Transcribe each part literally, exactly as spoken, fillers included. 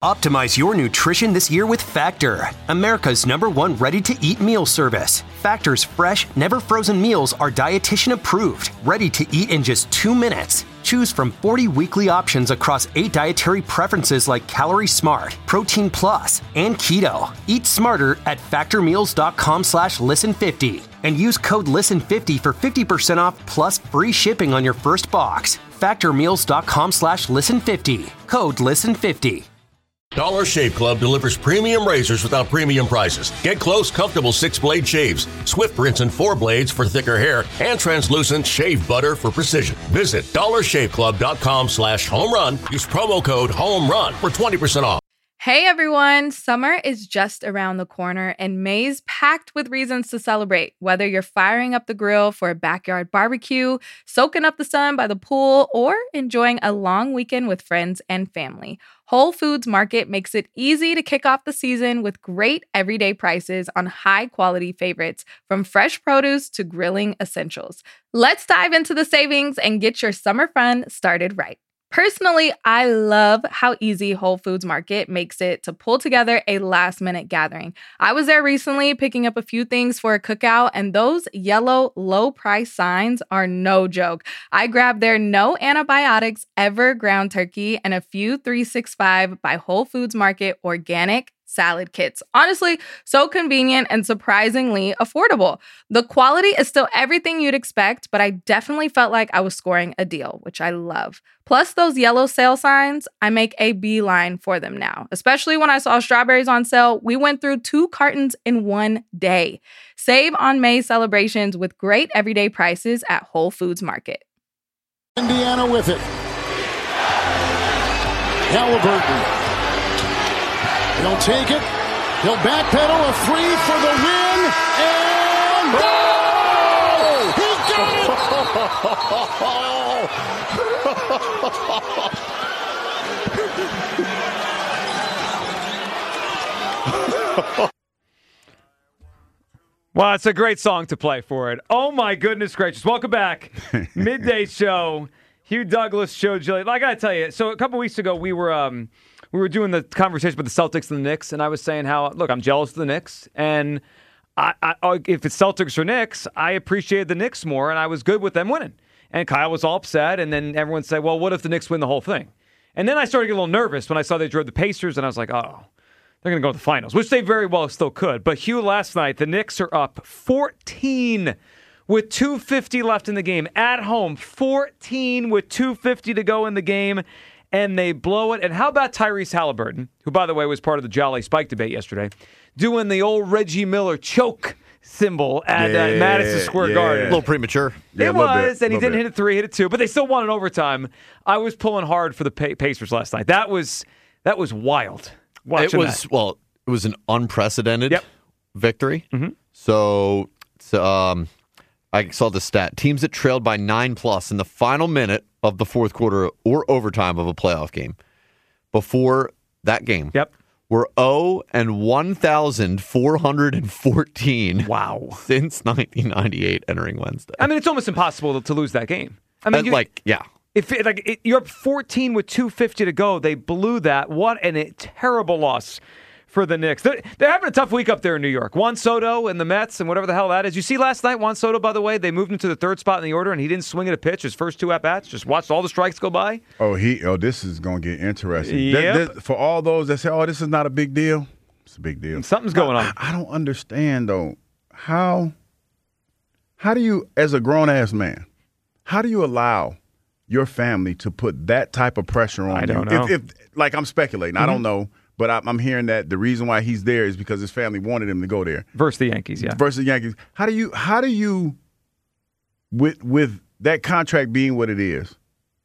Optimize your nutrition this year with Factor, America's number one ready-to-eat meal service. Factor's fresh, never-frozen meals are dietitian approved, ready to eat in just two minutes. Choose from forty weekly options across eight dietary preferences like Calorie Smart, Protein Plus, and Keto. Eat smarter at factormeals.com slash listen50 and use code listen fifty for fifty percent off plus free shipping on your first box. factormeals.com slash listen50. Code listen fifty. Dollar Shave Club delivers premium razors without premium prices. Get close, comfortable six-blade shaves, swift rinse and four blades for thicker hair, and translucent shave butter for precision. Visit dollarshaveclub.com slash home run. Use promo code HOMERUN for twenty percent off. Hey everyone, summer is just around the corner and May's packed with reasons to celebrate. Whether you're firing up the grill for a backyard barbecue, soaking up the sun by the pool, or enjoying a long weekend with friends and family, Whole Foods Market makes it easy to kick off the season with great everyday prices on high-quality favorites, from fresh produce to grilling essentials. Let's dive into the savings and get your summer fun started right. Personally, I love how easy Whole Foods Market makes it to pull together a last-minute gathering. I was there recently picking up a few things for a cookout, and those yellow low-price signs are no joke. I grabbed their no antibiotics ever ground turkey and a few three sixty-five by Whole Foods Market organic salad kits. Honestly, so convenient and surprisingly affordable. The quality is still everything you'd expect, but I definitely felt like I was scoring a deal, which I love. Plus those yellow sale signs, I make a beeline for them now. Especially when I saw strawberries on sale, we went through two cartons in one day. Save on May celebrations with great everyday prices at Whole Foods Market. Indiana with it. Halliburton. He'll take it. He'll backpedal a three for the win. And goal! He got it! Well, it's a great song to play for it. Oh, my goodness gracious. Welcome back. Midday show. Hugh Douglas Show. Jillian. I got to tell you, so a couple weeks ago, we were... um. We were doing the conversation with the Celtics and the Knicks, and I was saying how, look, I'm jealous of the Knicks, and I, I, if it's Celtics or Knicks, I appreciated the Knicks more, and I was good with them winning. And Kyle was all upset, and then everyone said, well, what if the Knicks win the whole thing? And then I started to get a little nervous when I saw they drove the Pacers, and I was like, oh, they're going to go to the finals, which they very well still could. But Hugh, last night, the Knicks are up fourteen with two fifty left in the game. At home, fourteen with two fifty to go in the game. And they blow it. And how about Tyrese Halliburton, who, by the way, was part of the Jolly Spike debate yesterday, doing the old Reggie Miller choke symbol at yeah, uh, Madison Square yeah. Garden. A little premature. Yeah, it was, bit, and he didn't bit. hit it three, hit it two, but they still won in overtime. I was pulling hard for the Pacers last night. That was that was wild. It was that. well, it was an unprecedented yep. victory. Mm-hmm. So, so um, I saw the stat: teams that trailed by nine plus in the final minute of the fourth quarter or overtime of a playoff game before that game yep. were oh and one thousand four hundred fourteen wow. since nineteen ninety-eight entering Wednesday. I mean, it's almost impossible to lose that game. I mean, uh, like, yeah. If it, like it, you're up fourteen with two fifty to go, they blew that. What an, a terrible loss for the Knicks. They're, they're having a tough week up there in New York. Juan Soto and the Mets and whatever the hell that is. You see last night, Juan Soto, by the way, they moved him to the third spot in the order, and he didn't swing at a pitch his first two at-bats. Just watched all the strikes go by. Oh, he. Oh, this is going to get interesting. Yep. That, that, for all those that say, oh, this is not a big deal, it's a big deal. Something's going on. I, I don't understand, though, how, how do you, as a grown-ass man, how do you allow your family to put that type of pressure on I you? don't know. If, if, like, I'm speculating. Mm-hmm. I don't know. But I'm hearing that the reason why he's there is because his family wanted him to go there. Versus the Yankees, yeah. Versus the Yankees. How do you, how do you, with with that contract being what it is,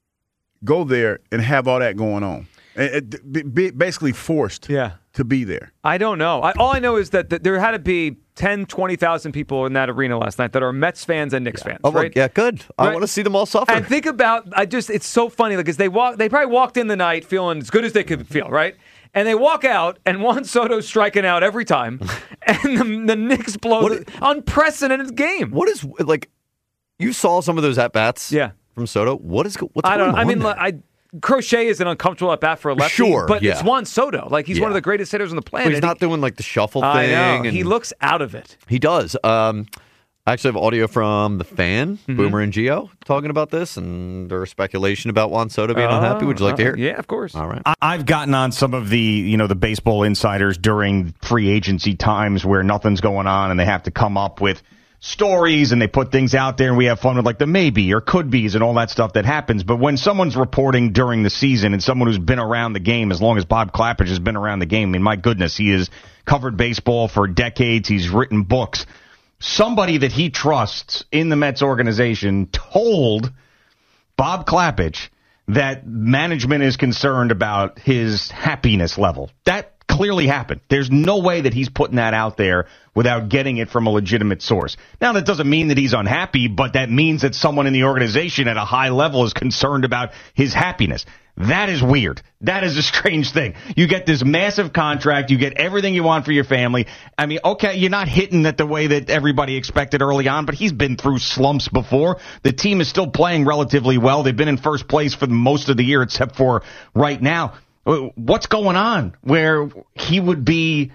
go there and have all that going on? And it, be, basically forced yeah. to be there. I don't know. I, all I know is that, that there had to be ten, twenty thousand people in that arena last night that are Mets fans and Knicks yeah. fans, oh, right? Yeah, good. I right? want to see them all suffer. And think about, I just, it's so funny because they walk, they probably walked in the night feeling as good as they could feel, right? And they walk out, and Juan Soto's striking out every time, and the, the Knicks blow what, the unprecedented game. What is, like, you saw some of those at-bats yeah. from Soto. What is, what's I going don't, on I mean, there? I Crochet is an uncomfortable at bat for a lefty, Sure, but yeah. it's Juan Soto. Like, he's Yeah. one of the greatest hitters on the planet. But he's not he, doing like the shuffle thing. I know. And He looks out of it. He does. Um, I actually have audio from the fan, Mm-hmm. Boomer and Gio, talking about this, and there's speculation about Juan Soto being Oh, unhappy. Would you like to hear? uh, Yeah, of course. All right. I- I've gotten on some of the, you know, the baseball insiders during free agency times where nothing's going on and they have to come up with stories and they put things out there and we have fun with like the maybe or could be's and all that stuff that happens. But when someone's reporting during the season and someone who's been around the game as long as Bob Klappich has been around the game, I mean, my goodness, he has covered baseball for decades. He's written books. Somebody that he trusts in the Mets organization told Bob Klappich that management is concerned about his happiness level. That clearly happened. There's no way that he's putting that out there without getting it from a legitimate source. Now, that doesn't mean that he's unhappy, but that means that someone in the organization at a high level is concerned about his happiness. That is weird. That is a strange thing. You get this massive contract. You get everything you want for your family. I mean, okay, you're not hitting it the way that everybody expected early on, but he's been through slumps before. The team is still playing relatively well. They've been in first place for most of the year, except for right now. What's going on where he would be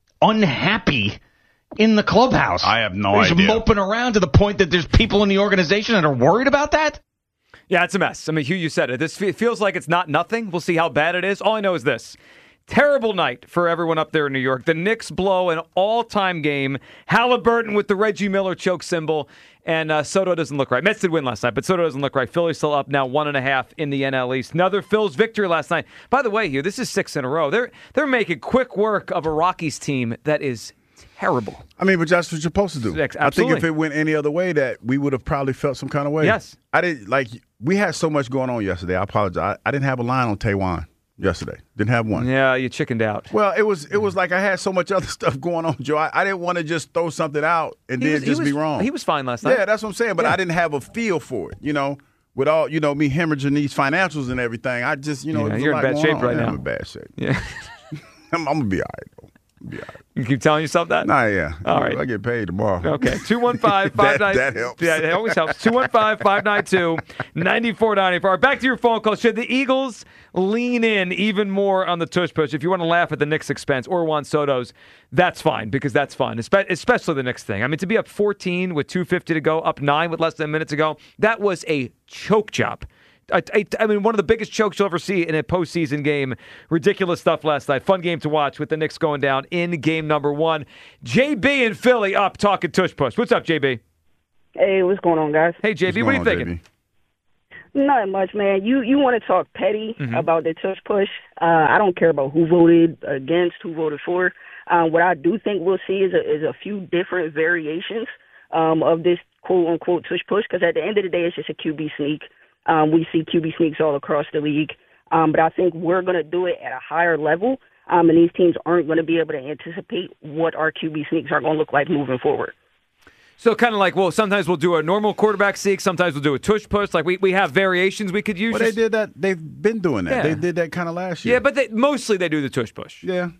unhappy in the clubhouse? I have no He's idea. moping around to the point that there's people in the organization that are worried about that? Yeah, it's a mess. I mean, Hugh, you said it. This fe- feels like it's not nothing. We'll see how bad it is. All I know is this. Terrible night for everyone up there in New York. The Knicks blow an all-time game. Halliburton with the Reggie Miller choke symbol. And uh, Soto doesn't look right. Mets did win last night, but Soto doesn't look right. Philly's still up now one and a half in the N L East. Another Phil's victory last night. By the way, Hugh, this is six in a row. They're, they're making quick work of a Rockies team that is terrible. I mean, but that's what you're supposed to do. Ex- I think absolutely. if it went any other way, that we would have probably felt some kind of way. Yes. I didn't like. We had so much going on yesterday. I apologize. I, I didn't have a line on Taiwan yesterday. Didn't have one. Yeah, you chickened out. Well, it was it was like I had so much other stuff going on, Joe. I, I didn't want to just throw something out and He then was- he just be was- wrong. He was fine last night. Yeah, that's what I'm saying. But Yeah. I didn't have a feel for it. You know, with all you know me hemorrhaging these financials and everything. I just you know Yeah, it was a you're in lot bad going shape on. right Yeah, now. I'm in bad shape. Yeah. I'm, I'm gonna be all right though. I'm gonna be all right. You keep telling yourself that? Nah, yeah. All right. I get paid tomorrow. Okay, two one five, five nine two. That- that helps. Yeah, it always helps. two one five, five nine two, nine four nine four. Back to your phone call. Should the Eagles lean in even more on the tush push? If you want to laugh at the Knicks' expense or Juan Soto's, that's fine because that's fun, espe- especially the Knicks thing. I mean, to be up fourteen with two fifty to go, up nine with less than a minute to go, that was a choke job. I, I, I mean, one of the biggest chokes you'll ever see in a postseason game. Ridiculous stuff last night. Fun game to watch with the Knicks going down in game number one. J B in Philly up talking tush push. What's up, J B? Hey, what's going on, guys? Hey, J B, what are you What's going thinking? on, J B? Not much, man. You you want to talk petty Mm-hmm. about the tush push? Uh, I don't care about who voted against, who voted for. Uh, what I do think we'll see is a, is a few different variations um, of this quote unquote tush push. Because at the end of the day, it's just a Q B sneak. Um, we see Q B sneaks all across the league, um, but I think we're going to do it at a higher level, um, and these teams aren't going to be able to anticipate what our Q B sneaks are going to look like moving forward. So kind of like, well, sometimes we'll do a normal quarterback sneak. Sometimes we'll do a tush push. Like we, we have variations we could use. Well, they did that. They've been doing that. Yeah. They did that kind of last year. Yeah, but they, mostly they do the tush push. yeah.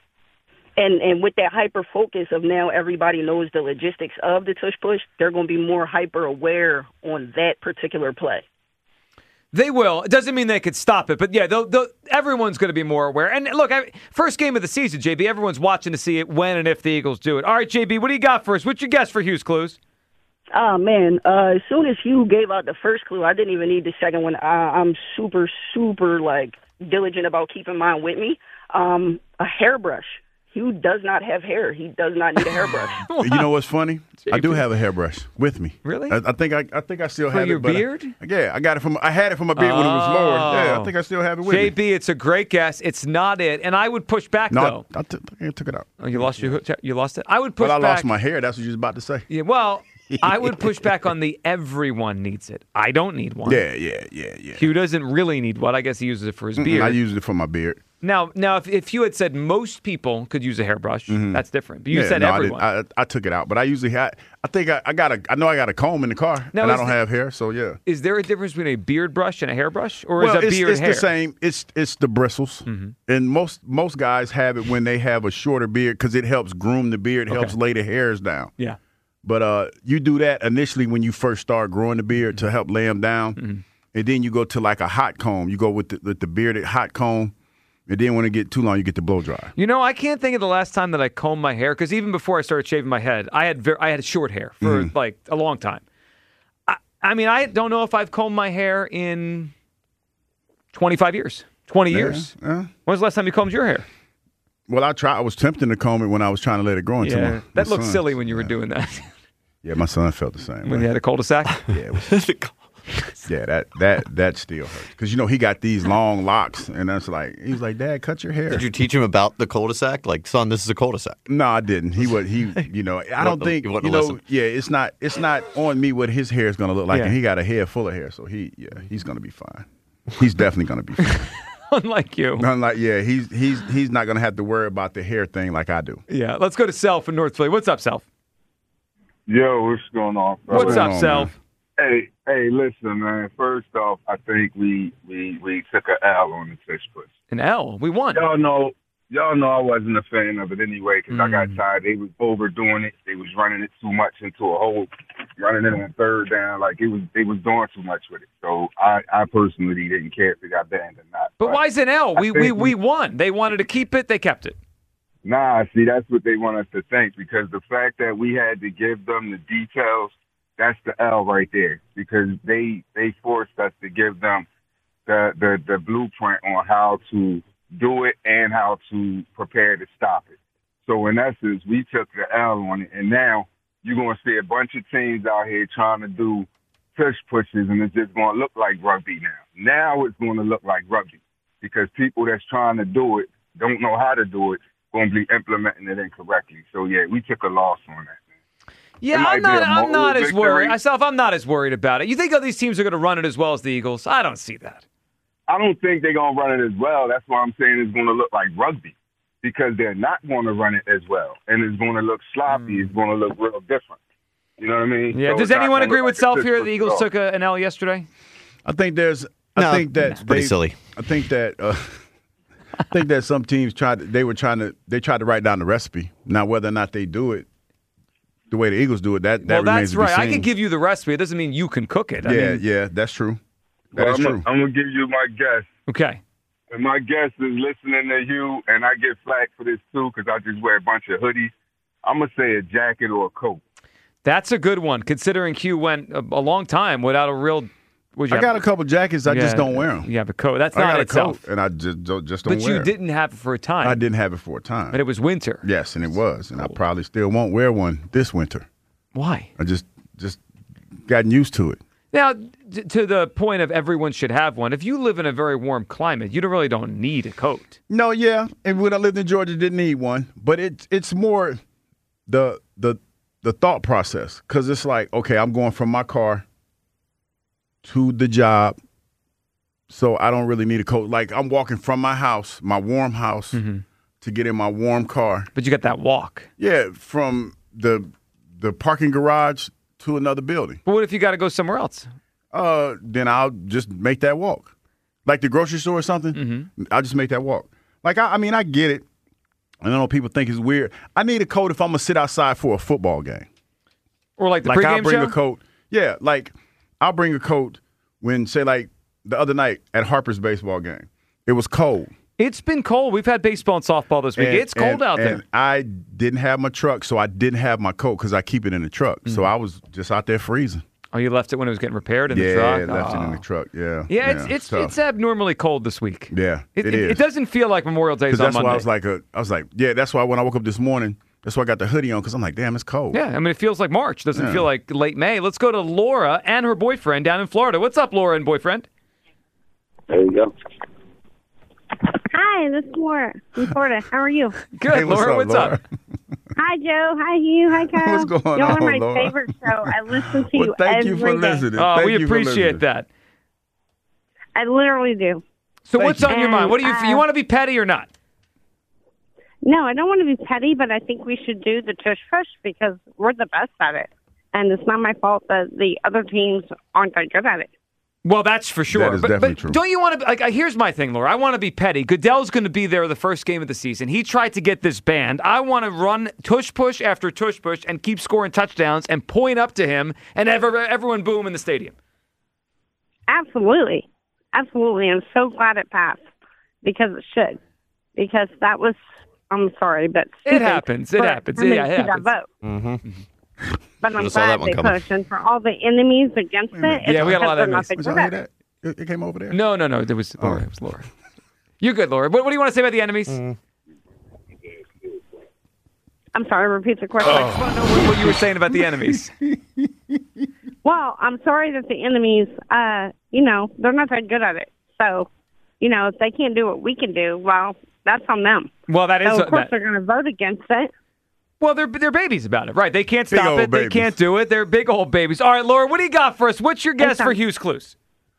And and with that hyper focus of now everybody knows the logistics of the tush push, they're going to be more hyper aware on that particular play. They will. It doesn't mean they could stop it, but yeah, they'll, they'll, everyone's going to be more aware. And look, I, first game of the season, J B, everyone's watching to see it when and if the Eagles do it. All right, J B, what do you got for us? What's your guess for Hughes Clues? Oh, man. Uh, as soon as Hugh gave out the first clue, I didn't even need the second one. I, I'm super, super, like, diligent about keeping mine with me. Um, a hairbrush. Hugh does not have hair. He does not need a hairbrush. You know what's funny? I do have a hairbrush with me. Really? I, I think I, I think I still For have your it. but I- beard? yeah, I got it from. I had it from my beard when it was lower. Yeah, I think I still have it with J me. B, it's a great guess. It's not it. And I would push back, No, though. I, I, took, I took it out. Oh, you lost your you lost it? I would push But I back. lost my hair. That's what you was about to say. Yeah, well, I would push back on the everyone needs it. I don't need one. Yeah, yeah, yeah, yeah. Hugh doesn't really need one. I guess he uses it for his Mm-mm, beard. I used it for my beard. Now, now, if, if you had said most people could use a hairbrush, that's different. But you Mm-hmm. Yeah, said no, everyone. I, didn't, I, I took it out, but I usually had. I think I, I got a. I know I got a comb in the car, Now, and I is don't the- have hair, so yeah. Is there a difference between a beard brush and a hairbrush, or well, is a it's, beard it's hair? the same. It's it's the bristles, Mm-hmm. and most most guys have it when they have a shorter beard because it helps groom the beard, Okay. helps lay the hairs down. Yeah. But uh, you do that initially when you first start growing the beard to help lay them down, Mm-hmm. and then you go to like a hot comb. You go with the, with the bearded hot comb, and then when it get too long, you get the blow dry. You know, I can't think of the last time that I combed my hair because even before I started shaving my head, I had ver- I had short hair for Mm-hmm. like a long time. I, I mean, I don't know if I've combed my hair in twenty-five years, twenty Yeah, years. yeah. When was the last time you combed your hair? Well, I try. I was tempting to comb it when I was trying to let it grow into Yeah, my, that my looked son. silly when you were Yeah. doing that. Yeah, my son felt the same. When way. you had a cul-de-sac. Yeah, it was, yeah, that that that still hurts because you know he got these long locks, and that's like he was like, "Dad, cut your hair." Did you teach him about the cul-de-sac? Like, son, this is a cul-de-sac. No, I didn't. He was he. You know, I don't Wouldn't- think he you wouldn't know. listen. Yeah, it's not it's not on me what his hair is going to look like, Yeah. and he got a head full of hair, so he yeah he's going to be fine. He's definitely going to be fine. Unlike you. Unlike yeah, he's he's he's not going to have to worry about the hair thing like I do. Yeah, let's go to Self in North Philly. What's up, Self? Yo, what's going on? What's going up, on, Self? Hey, hey, listen, man. First off, I think we we we took a L on the fish push. An L. We won. Y'all know, y'all know I wasn't a fan of it anyway because I got tired. They was overdoing it. They was running it too much into a hole, running it on third down. Like it was, they was doing too much with it. So I, I personally didn't care if it got banned or not. But why is it an L? I We, think we, we won. They wanted to keep it. They kept it. Nah, see, that's what they want us to think because the fact that we had to give them the details, that's the L right there because they they forced us to give them the, the, the blueprint on how to do it and how to prepare to stop it. So in essence, we took the L on it, and now you're going to see a bunch of teams out here trying to do tush pushes, and it's just going to look like rugby now. Now it's going to look like rugby because people that's trying to do it don't know how to do it, going to be implementing it incorrectly. So yeah, we took a loss on that. Yeah, It might I'm not. be a I'm moral not as victory. worried. Myself, I'm not as worried about it. You think all these teams are going to run it as well as the Eagles? I don't see that. I don't think they're going to run it as well. That's why I'm saying it's going to look like rugby because they're not going to run it as well. And it's going to look sloppy. It's going to look real different. You know what I mean? Yeah. So Does it's not anyone gonna agree look with like a Self tush here? push The at Eagles all. took a, an L yesterday. I think there's. I No, think that it's pretty they- silly. I think that. Uh, I think that some teams tried. To, they were trying to. They tried to write down the recipe. Now, whether or not they do it the way the Eagles do it, that that Well, remains that's to be right. I seen. can give you the recipe. It doesn't mean you can cook it. I Yeah, mean, yeah, that's true. That Well, is I'm, true. I'm going to give you my guess. Okay. And my guess is listening to you, and I get flack for this too because I just wear a bunch of hoodies. I'm going to say a jacket or a coat. That's a good one, considering Q went a, a long time without a real. would you I have- got a couple jackets. I just Yeah, don't wear them. You have a coat. That's I not got a itself. coat, and I just don't, just don't But wear you it. didn't have it for a time. I didn't have it for a time. But it was winter. Yes, and it was, and I probably still won't wear one this winter. Why? I just just gotten used to it. Now, d- to the point of everyone should have one. If you live in a very warm climate, you don't really don't need a coat. No, yeah, and when I lived in Georgia, didn't need one, but it's it's more the the the thought process because it's like, okay, I'm going from my car to the job, so I don't really need a coat. Like I'm walking from my house, my warm house, to get in my warm car. But you got that walk. Yeah, from the the parking garage to another building. But what if you got to go somewhere else? Uh, then I'll just make that walk, like the grocery store or something. Mm-hmm. I'll just make that walk. Like I, I mean, I get it. I know people think it's weird. I need a coat if I'm gonna sit outside for a football game. Or like the Like I'll pregame bring show? a coat. Yeah, like I'll bring a coat when, say, like the other night at Harper's baseball game. It was cold. It's been cold. We've had baseball and softball this week. And- it's cold and- out there. and I didn't have my truck, so I didn't have my coat because I keep it in the truck. Mm. So I was just out there freezing. Oh, you left it when it was getting repaired in yeah, the truck? left it in Oh. the truck. Yeah, Yeah, it's it's tough. it's abnormally cold this week. yeah, It, it it, is. it doesn't feel like Memorial Day is Because on that's Monday. why I was like, a, I was like, yeah. That's why when I woke up this morning, that's why I got the hoodie on because I'm like, damn, it's cold. yeah, I mean, it feels like March. Doesn't Yeah. feel like late May. Let's go to Laura and her boyfriend down in Florida. What's up, Laura and boyfriend? There you go. Hi, this is Laura from Florida. How are you? Good, Hey, what's Laura. up, what's Laura? up? Hi, Joe. Hi, Hugh. Hi, Kyle. What's going Y'all on, are my Laura? favorite show. I listen to Well, you thank every you for day. listening. Oh, Thank we you for appreciate listening. that. I literally do. So Thank what's you. on your mind? What do you And, you uh, want to be petty or not? No, I don't want to be petty, but I think we should do the tush push because we're the best at it. And it's not my fault that the other teams aren't that good at it. Well, that's for sure. That is but, definitely but true. don't you want to? Like, uh, here's my thing, Laura. I want to be petty. Goodell's going to be there the first game of the season. He tried to get this banned. I want to run tush push after tush push and keep scoring touchdowns and point up to him and ever, everyone boom in the stadium. Absolutely. Absolutely. I'm so glad it passed because it should. Because that was, I'm sorry, but it happens. It happens. Yeah, it happens. Vote. Mm-hmm. But I'm Should've saw that glad one they coming. pushed. And for all the enemies against it, it's Yeah, we got a lot of because enemies. they're Was not y'all hear that? It, it came over there? No, no, no. It was Laura. It was Laura. You're good, Laura. What, what do you want to say about the enemies? Mm. I'm sorry, repeat the question. I just want to know what, what you were saying about the enemies. Well, I'm sorry that the enemies, uh, you know, they're not that good at it. So, you know, if they can't do what we can do, well, that's on them. Well, that is So, of course, that- they're going to vote against it. Well, they're they're babies about it, right? They can't Big stop old it. They babies. can't do it. They're big old babies. All right, Laura, what do you got for us? What's your guess for Hughes Clues?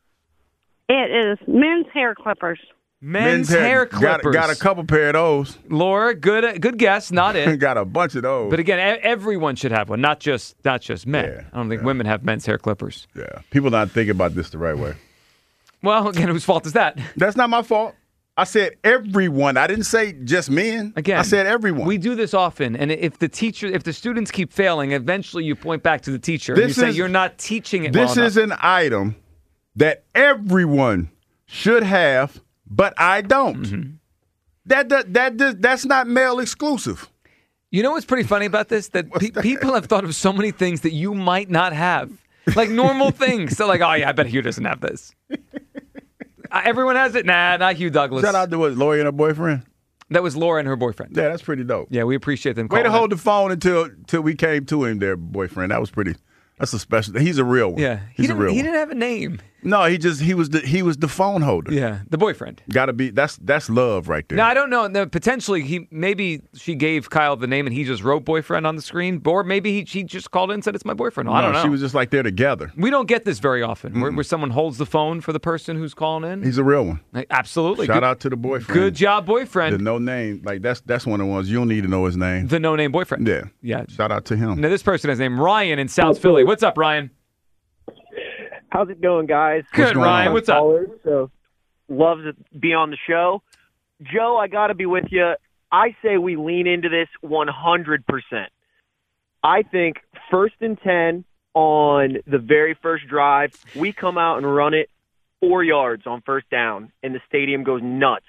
It is men's hair clippers. Men's, hair, Got, clippers. got a couple pair of those. Laura, good good guess. Not it. Got a bunch of those. But again, e- everyone should have one, not just not just men. Yeah, I don't think women have men's hair clippers. Yeah, people not thinking about this the right way. Well, again, whose fault is that? That's not my fault. I said everyone. I didn't say just men. Again, I said everyone. We do this often, and if the teacher, if the students keep failing, eventually you point back to the teacher and you This say is- you're not teaching it. This well is enough. an item that everyone should have, but I don't. Mm-hmm. That, that that that that's not male exclusive. You know what's pretty funny about this? That pe- people have thought of so many things that you might not have, like normal things. So, like, oh yeah, I bet Hugh doesn't have this. Uh, everyone has it. Nah, not Hugh Douglas. Shout out to what, Lori and her boyfriend. That was Laura and her boyfriend. Yeah, that's pretty dope. Yeah, we appreciate them. Way to calling hold in. the phone until until we came to him, there, boyfriend. That was pretty. That's a special. He's a real one. Yeah, he he's a didn't. real He one. didn't have a name. No, he just he was the he was the phone holder. Yeah, the boyfriend. Got to be. That's that's love right there. Now I don't know. No, potentially, he maybe she gave Kyle the name and he just wrote boyfriend on the screen, or maybe he she just called in and said it's my boyfriend. I No, don't know. She was just like they're together. We don't get this very often, where, where someone holds the phone for the person who's calling in. He's a real one. Like, absolutely. Shout Good- out to the boyfriend. Good job, boyfriend. The no name, like that's that's one of the ones you don't need to know his name. The no name boyfriend. Yeah, yeah. Shout out to him. Now this person has name Ryan in South Philly. What's up, Ryan? How's it going, guys? Good, Ryan. What's up? So, love to be on the show. Joe, I got to be with you. I say we lean into this one hundred percent. I think first and ten on the very first drive, we come out and run it four yards on first down, and the stadium goes nuts.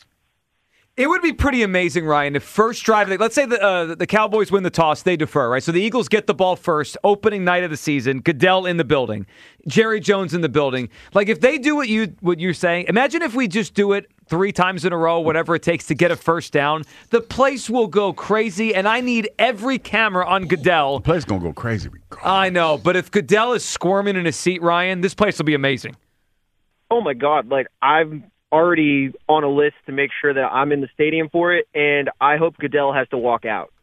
It would be pretty amazing, Ryan, if first drive, like, let's say the uh, the Cowboys win the toss, they defer, right? So the Eagles get the ball first, opening night of the season, Goodell in the building, Jerry Jones in the building. Like, if they do what, you, what you're saying, imagine if we just do it three times in a row, whatever it takes to get a first down. The place will go crazy, and I need every camera on Goodell. The place going to go crazy. I know, but if Goodell is squirming in his seat, Ryan, this place will be amazing. Oh, my God. Like, I'm already on a list to make sure that I'm in the stadium for it, and I hope Goodell has to walk out.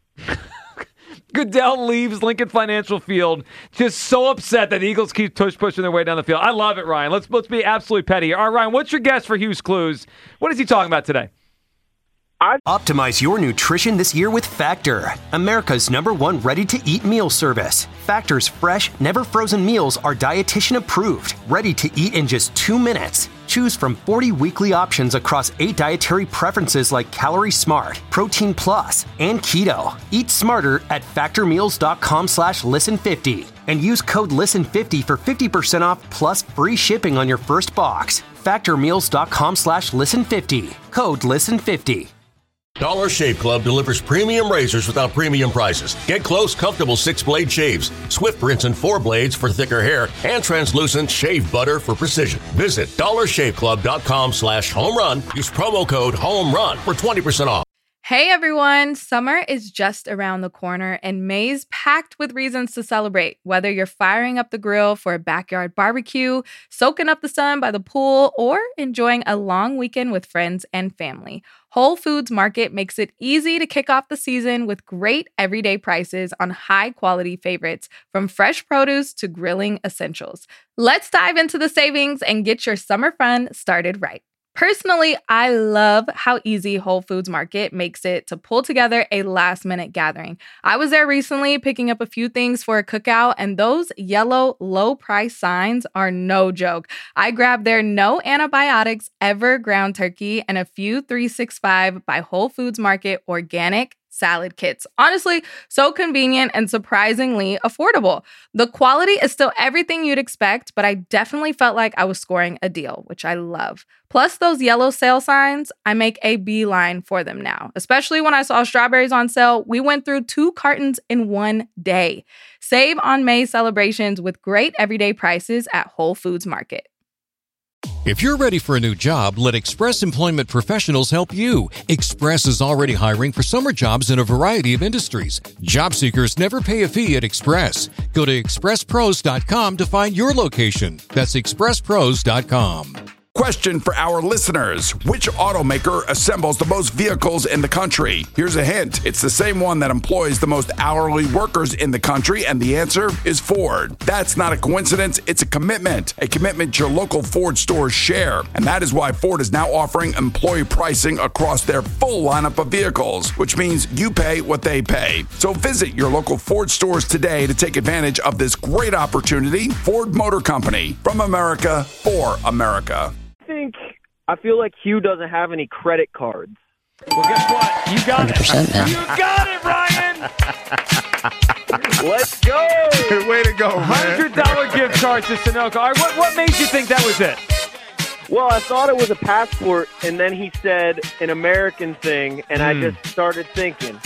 Goodell leaves Lincoln Financial Field just so upset that the Eagles keep push pushing their way down the field. I love it, Ryan. Let's let's be absolutely petty here. All right, Ryan, what's your guess for Hughes Clues? What is he talking about today? Optimize your nutrition this year with Factor, America's number one ready-to-eat meal service. Factor's fresh, never frozen meals are dietitian approved, ready to eat in just two minutes. Choose from forty weekly options across eight dietary preferences like Calorie Smart, Protein Plus, and Keto. Eat smarter at factormeals.com slash listen fifty and use code listen fifty for fifty percent off plus free shipping on your first box. factormeals.com slash listen fifty. Code listen fifty. Dollar Shave Club delivers premium razors without premium prices. Get close, comfortable six-blade shaves, Swift rinse and four blades for thicker hair, and translucent shave butter for precision. Visit dollarshaveclub.com slash home run. Use promo code home run for twenty percent off. Hey everyone, summer is just around the corner and May's packed with reasons to celebrate. Whether you're firing up the grill for a backyard barbecue, soaking up the sun by the pool, or enjoying a long weekend with friends and family, Whole Foods Market makes it easy to kick off the season with great everyday prices on high-quality favorites, from fresh produce to grilling essentials. Let's dive into the savings and get your summer fun started right. Personally, I love how easy Whole Foods Market makes it to pull together a last-minute gathering. I was there recently picking up a few things for a cookout, and those yellow low-price signs are no joke. I grabbed their no antibiotics ever ground turkey and a few three sixty-five by Whole Foods Market organic salad kits. Honestly, so convenient and surprisingly affordable. The quality is still everything you'd expect, but I definitely felt like I was scoring a deal, which I love. Plus, those yellow sale signs, I make a beeline for them now. Especially when I saw strawberries on sale, we went through two cartons in one day. Save on May's celebrations with great everyday prices at Whole Foods Market. If you're ready for a new job, let Express Employment Professionals help you. Express is already hiring for summer jobs in a variety of industries. Job seekers never pay a fee at Express. Go to express pros dot com to find your location. That's express pros dot com. Question for our listeners. Which automaker assembles the most vehicles in the country? Here's a hint. It's the same one that employs the most hourly workers in the country, and the answer is Ford. That's not a coincidence. It's a commitment. A commitment your local Ford stores share. And that is why Ford is now offering employee pricing across their full lineup of vehicles, which means you pay what they pay. So visit your local Ford stores today to take advantage of this great opportunity. Ford Motor Company. From America, for America. I think I feel like Hugh doesn't have any credit cards. Well, guess what? You got it. You got it, Ryan. Let's go. Way to go, man. one hundred dollars gift card to Sunoco. All right, what, what made you think that was it? Well, I thought it was a passport, and then he said an American thing, and mm. I just started thinking.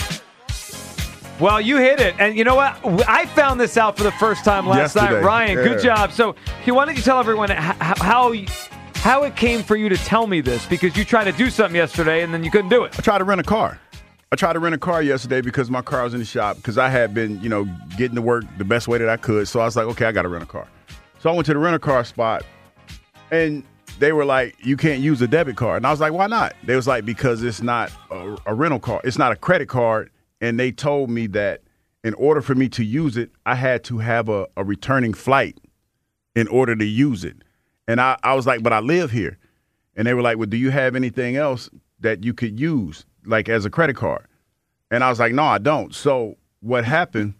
Well, you hit it. And you know what? I found this out for the first time last Yesterday. night. Ryan, yeah. good job. So, Hugh, why don't you tell everyone how... how How it came for you to tell me this, because you tried to do something yesterday and then you couldn't do it. I tried to rent a car. I tried to rent a car yesterday because my car was in the shop because I had been, you know, getting to work the best way that I could. So I was like, okay, I got to rent a car. So I went to the rent-a-car spot, and they were like, you can't use a debit card. And I was like, why not? They was like, because it's not a, a rental card. It's not a credit card. And they told me that in order for me to use it, I had to have a, a returning flight in order to use it. And I, I was like, but I live here. And they were like, well, do you have anything else that you could use, like as a credit card? And I was like, no, I don't. So what happened,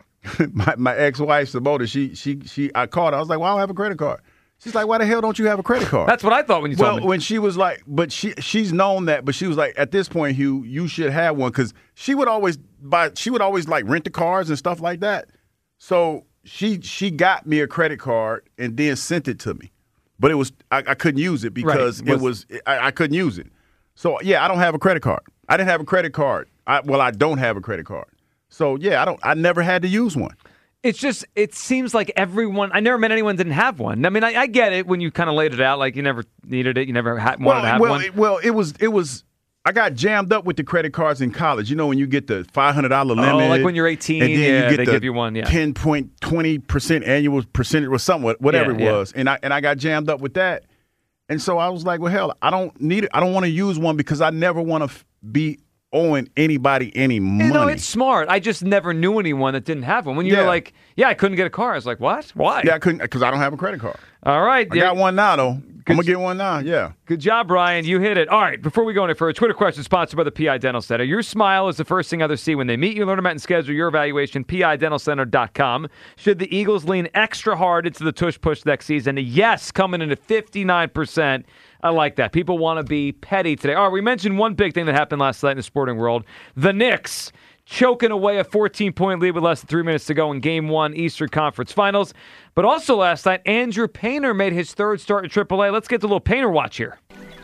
my, my ex-wife, Simona, she, she, she, I called her. I was like, well, I don't have a credit card. She's like, why the hell don't you have a credit card? That's what I thought when you told well, me. when she was like, but she she's known that, but she was like, at this point, Hugh, you should have one. Because she would always buy, she would always like rent the cars and stuff like that. So she she got me a credit card and then sent it to me. But it was I, I couldn't use it because right. it was, it was I, I couldn't use it. So yeah, I don't have a credit card. I didn't have a credit card. I, well, I don't have a credit card. So yeah, I don't. I never had to use one. It's just it seems like everyone. I never met anyone didn't have one. I mean, I, I get it when you kind of laid it out, like you never needed it, you never had, wanted well, to have well, one. It, well, it was it was. I got jammed up with the credit cards in college. You know, when you get the five hundred dollars limit. Oh, like when you're eighteen, and then yeah, you get they the give you one, yeah. ten point two zero percent annual percentage or something, whatever yeah, it was. Yeah. And I and I got jammed up with that. And so I was like, well, hell, I don't need it. I don't want to use one because I never want to f- be owing anybody any money. You know, it's smart. I just never knew anyone that didn't have one. When you yeah. were like, yeah, I couldn't get a car. I was like, what? Why? Yeah, I couldn't because I don't have a credit card. All right. I yeah. got one now, though. Good. I'm going to get one now, yeah. Good job, Brian. You hit it. All right, before we go any further, Twitter question sponsored by the P I Dental Center. Your smile is the first thing others see when they meet you. Learn about and schedule your evaluation, P I dental center dot com. Should the Eagles lean extra hard into the tush push next season? A yes, coming in at fifty-nine percent. I like that. People want to be petty today. All right, we mentioned one big thing that happened last night in the sporting world. The Knicks choking away a fourteen-point lead with less than three minutes to go in Game one Eastern Conference Finals. But also last night, Andrew Painter made his third start in triple A. Let's get the little Painter watch here.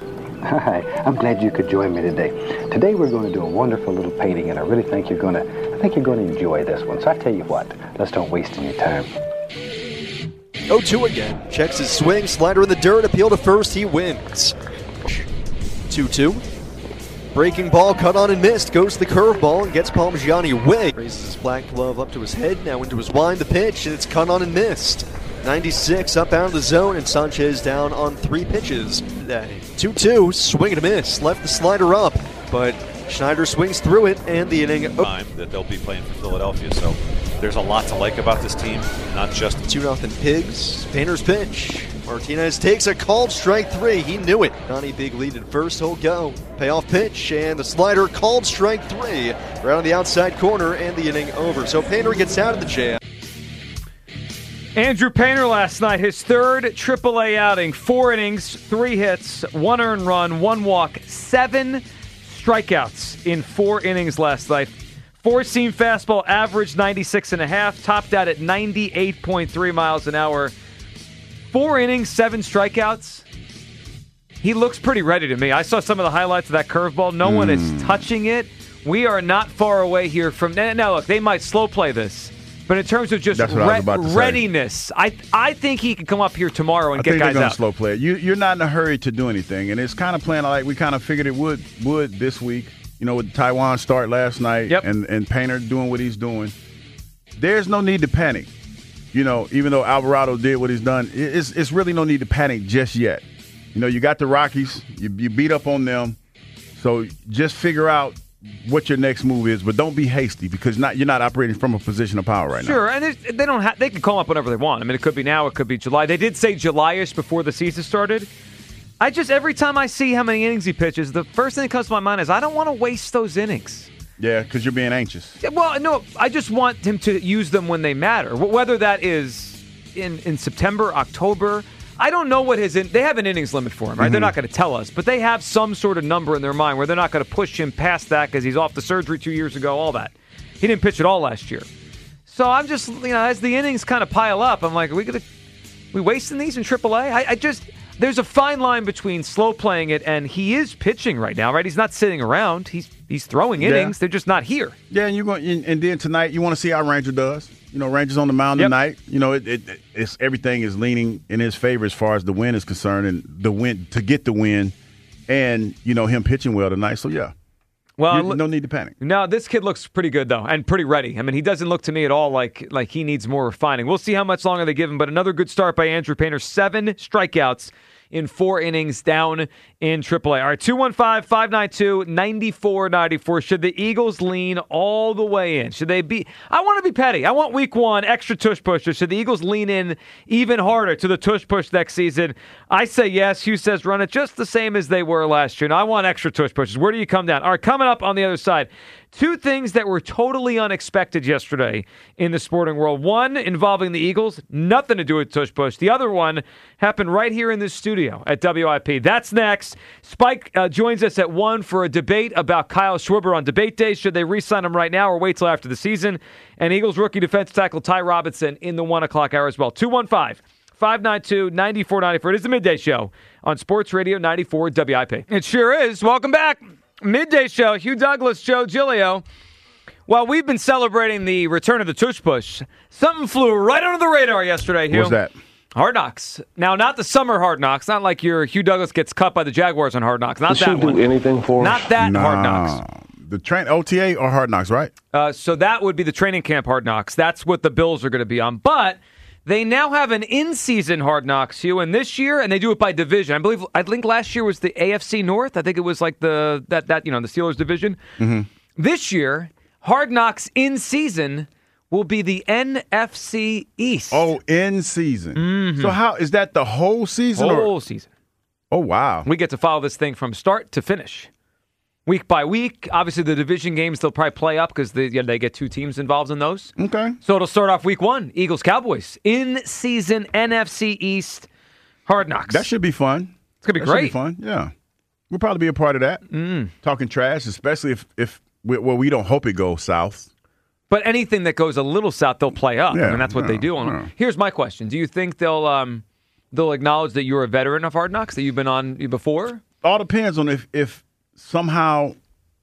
Hi, I'm glad you could join me today. Today we're going to do a wonderful little painting, and I really think you're going to, I think you're going to enjoy this one. So I tell you what, let's don't waste any time. oh two again. Checks his swing, slider in the dirt, appeal to first, he wins. two two. Breaking ball, cut on and missed. Goes to the curveball and gets Palmigiani away. Raises his black glove up to his head, now into his wind, the pitch, and it's cut on and missed. ninety-six up out of the zone, and Sanchez down on three pitches. two two, swing and a miss. Left the slider up, but Schneider swings through it, and the inning. Oh. Time that they'll be playing for Philadelphia, so there's a lot to like about this team, not just two nothing Pigs. Painter's pitch. Martinez takes a called strike three. He knew it. Donnie big lead at first. He'll go. Payoff pitch and the slider called strike three. Right on the outside corner and the inning over. So Painter gets out of the jam. Andrew Painter last night, his third triple A outing. Four innings, three hits, one earned run, one walk, seven strikeouts in four innings last night. Four-seam fastball averaged ninety-six and a half, topped out at ninety-eight point three miles an hour. Four innings, seven strikeouts. He looks pretty ready to me. I saw some of the highlights of that curveball. No mm. one is touching it. We are not far away here from... Now, look, they might slow play this. But in terms of just re- readiness, I I think he can come up here tomorrow and I get think guys they're gonna out. Slow play it. You, you're not in a hurry to do anything. And it's kind of playing like we kind of figured it would would this week. You know, with Taiwan start last night yep. and, and Painter doing what he's doing. There's no need to panic. You know, even though Alvarado did what he's done, it's, it's really no need to panic just yet. You know, you got the Rockies. You, you beat up on them. So just figure out what your next move is, but don't be hasty because not you're not operating from a position of power right sure, now. Sure, and they don't have, they can call up whenever they want. I mean, it could be now, it could be July. They did say July-ish before the season started. I just, every time I see how many innings he pitches, the first thing that comes to my mind is I don't want to waste those innings. Yeah, because you're being anxious. Yeah, well, no, I just want him to use them when they matter, whether that is in, in September, October. I don't know what his in, they have an innings limit for him, right? Mm-hmm. They're not going to tell us, but they have some sort of number in their mind where they're not going to push him past that because he's off the surgery two years ago, all that. He didn't pitch at all last year. So I'm just, you know, as the innings kind of pile up, I'm like, are we going to, we wasting these in triple A? I, I just, there's a fine line between slow playing it and he is pitching right now, right? He's not sitting around. He's he's throwing innings. Yeah. They're just not here. Yeah, and you're going, and then tonight you want to see how Ranger does. You know, Rangers on the mound yep. tonight. You know, it, it, it's everything is leaning in his favor as far as the win is concerned, and the win to get the win, and you know him pitching well tonight. So yeah, well, you, no need to panic. No, this kid looks pretty good though, and pretty ready. I mean, he doesn't look to me at all like like he needs more refining. We'll see how much longer they give him, but another good start by Andrew Painter. Seven strikeouts in four innings down in triple A. All right, two one five, five nine two, nine four nine four. Should the Eagles lean all the way in? Should they be? I want to be petty. I want week one extra tush pushers. Should the Eagles lean in even harder to the tush push next season? I say yes. Hugh says run it just the same as they were last year. And I want extra tush pushers. Where do you come down? All right, coming up on the other side. Two things that were totally unexpected yesterday in the sporting world. One involving the Eagles, nothing to do with tush push. The other one happened right here in this studio at W I P. That's next. Spike uh, joins us at one for a debate about Kyle Schwarber on debate day. Should they re-sign him right now or wait till after the season? And Eagles rookie defense tackle Ty Robinson in the one o'clock hour as well. two one five, five nine two, nine four nine four. It is the Midday Show on Sports Radio ninety-four W I P. It sure is. Welcome back. Midday Show, Hugh Douglas, Joe Giglio. While we've been celebrating the return of the tush push, something flew right under the radar yesterday, Hugh. What's that? Hard Knocks. Now, not the summer Hard Knocks. Not like your Hugh Douglas gets cut by the Jaguars on Hard Knocks. Not you that one. Do anything for Not that nah, Hard Knocks. The train O T A or Hard Knocks, right? Uh, so that would be the training camp Hard Knocks. That's what the Bills are going to be on. But they now have an in-season Hard Knocks, Hugh, and this year, and they do it by division. I believe, I think last year was the A F C North. I think it was like the that that you know the Steelers division. Mm-hmm. This year, Hard Knocks in season will be the N F C East. Oh, in season. Mm-hmm. So how is that the whole season? Whole or? season. Oh wow. We get to follow this thing from start to finish. Week by week. Obviously, the division games, they'll probably play up because they, you know, they get two teams involved in those. Okay. So it'll start off week one, Eagles-Cowboys. In-season N F C East Hard Knocks. That should be fun. It's going to be that great. Should be fun, yeah. We'll probably be a part of that. Mm. Talking trash, especially if, if we, well, we don't hope it goes south. But anything that goes a little south, they'll play up. Yeah, I mean, that's what yeah, they do. yeah. Here's my question. Do you think they'll um, they'll acknowledge that you're a veteran of Hard Knocks, that you've been on before? All depends on if, if somehow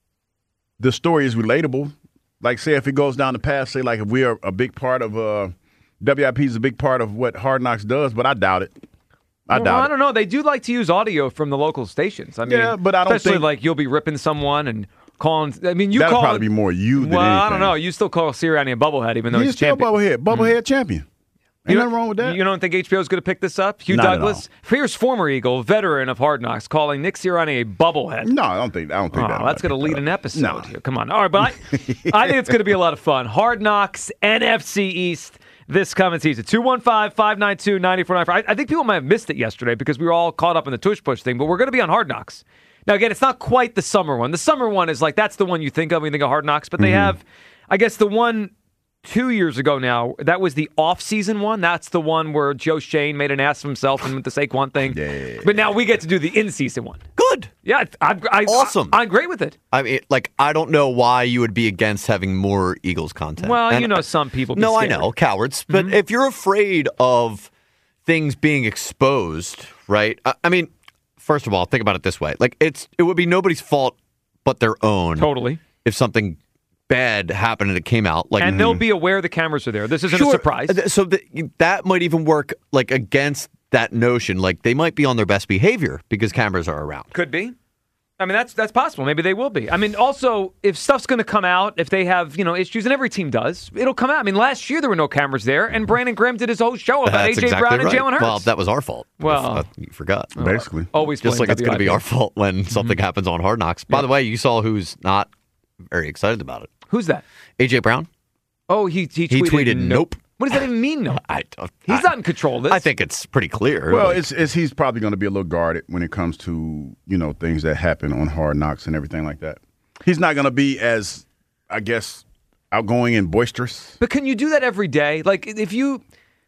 the story is relatable. Like, say, if it goes down the path, say, like, if we are a big part of uh, W I P is a big part of what Hard Knocks does, but I doubt it. I well, doubt I it. don't know. They do like to use audio from the local stations. I mean, yeah, but I don't especially think, like you'll be ripping someone and calling. I mean, you that'll call probably be more you than well, anything. I don't know. You still call Sirianni a bubblehead, even though he's he's still champion. bubblehead, bubblehead mm-hmm. champion. Ain't You nothing wrong with that. You don't think H B O is going to pick this up? Hugh Not Douglas, here's former Eagle, veteran of Hard Knocks, calling Nick Sirianni a bubblehead. No, I don't think. I don't think oh, that. That's going to lead an episode. No. Here. Come on. All right, but I, I think it's going to be a lot of fun. Hard Knocks, N F C East this coming season. two one five, five nine two, nine four nine four. I, I think people might have missed it yesterday because we were all caught up in the tush push thing, but we're going to be on Hard Knocks. Now, again, it's not quite the summer one. The summer one is like, that's the one you think of when you think of Hard Knocks, but they mm-hmm. have, I guess, the one two years ago now, that was the off-season one. That's the one where Joe Shane made an ass of himself and with the Saquon thing. Yeah. But now we get to do the in-season one. Glad Good. Yeah, I, I, awesome. I, I'm great with it. I mean, like, I don't know why you would be against having more Eagles content. Well, And you know, some people. Be No, scared. I know, cowards. But Mhm. if you're afraid of things being exposed, right? I, I mean, first of all, think about it this way: like, it's it would be nobody's fault but their own. Totally. If something bad happened and it came out, like, and they'll be aware the cameras are there. This isn't Sure. a surprise. Th- So th- that might even work like against that notion. Like, they might be on their best behavior because cameras are around. Could be. I mean, that's that's possible. Maybe they will be. I mean, also, if stuff's going to come out, if they have, you know, issues, and every team does, it'll come out. I mean, last year there were no cameras there, and Brandon Graham did his whole show about That's A J exactly Brown and right. Jalen Hurts. Well, that was our fault. Well, Uh, you forgot. Basically. Always Just blame like it's going to be W I P. our fault when something happens on Hard Knocks. By the way, you saw who's not very excited about it. Who's that? A J Brown. Oh, he he tweeted, He tweeted nope. What does that even mean, no? I don't, He's I- not in control of this. I think it's pretty clear. Well, Like, it's, it's he's probably going to be a little guarded when it comes to, you know, things that happen on Hard Knocks and everything like that. He's not going to be as, I guess, outgoing and boisterous. But can you do that every day? Like, if you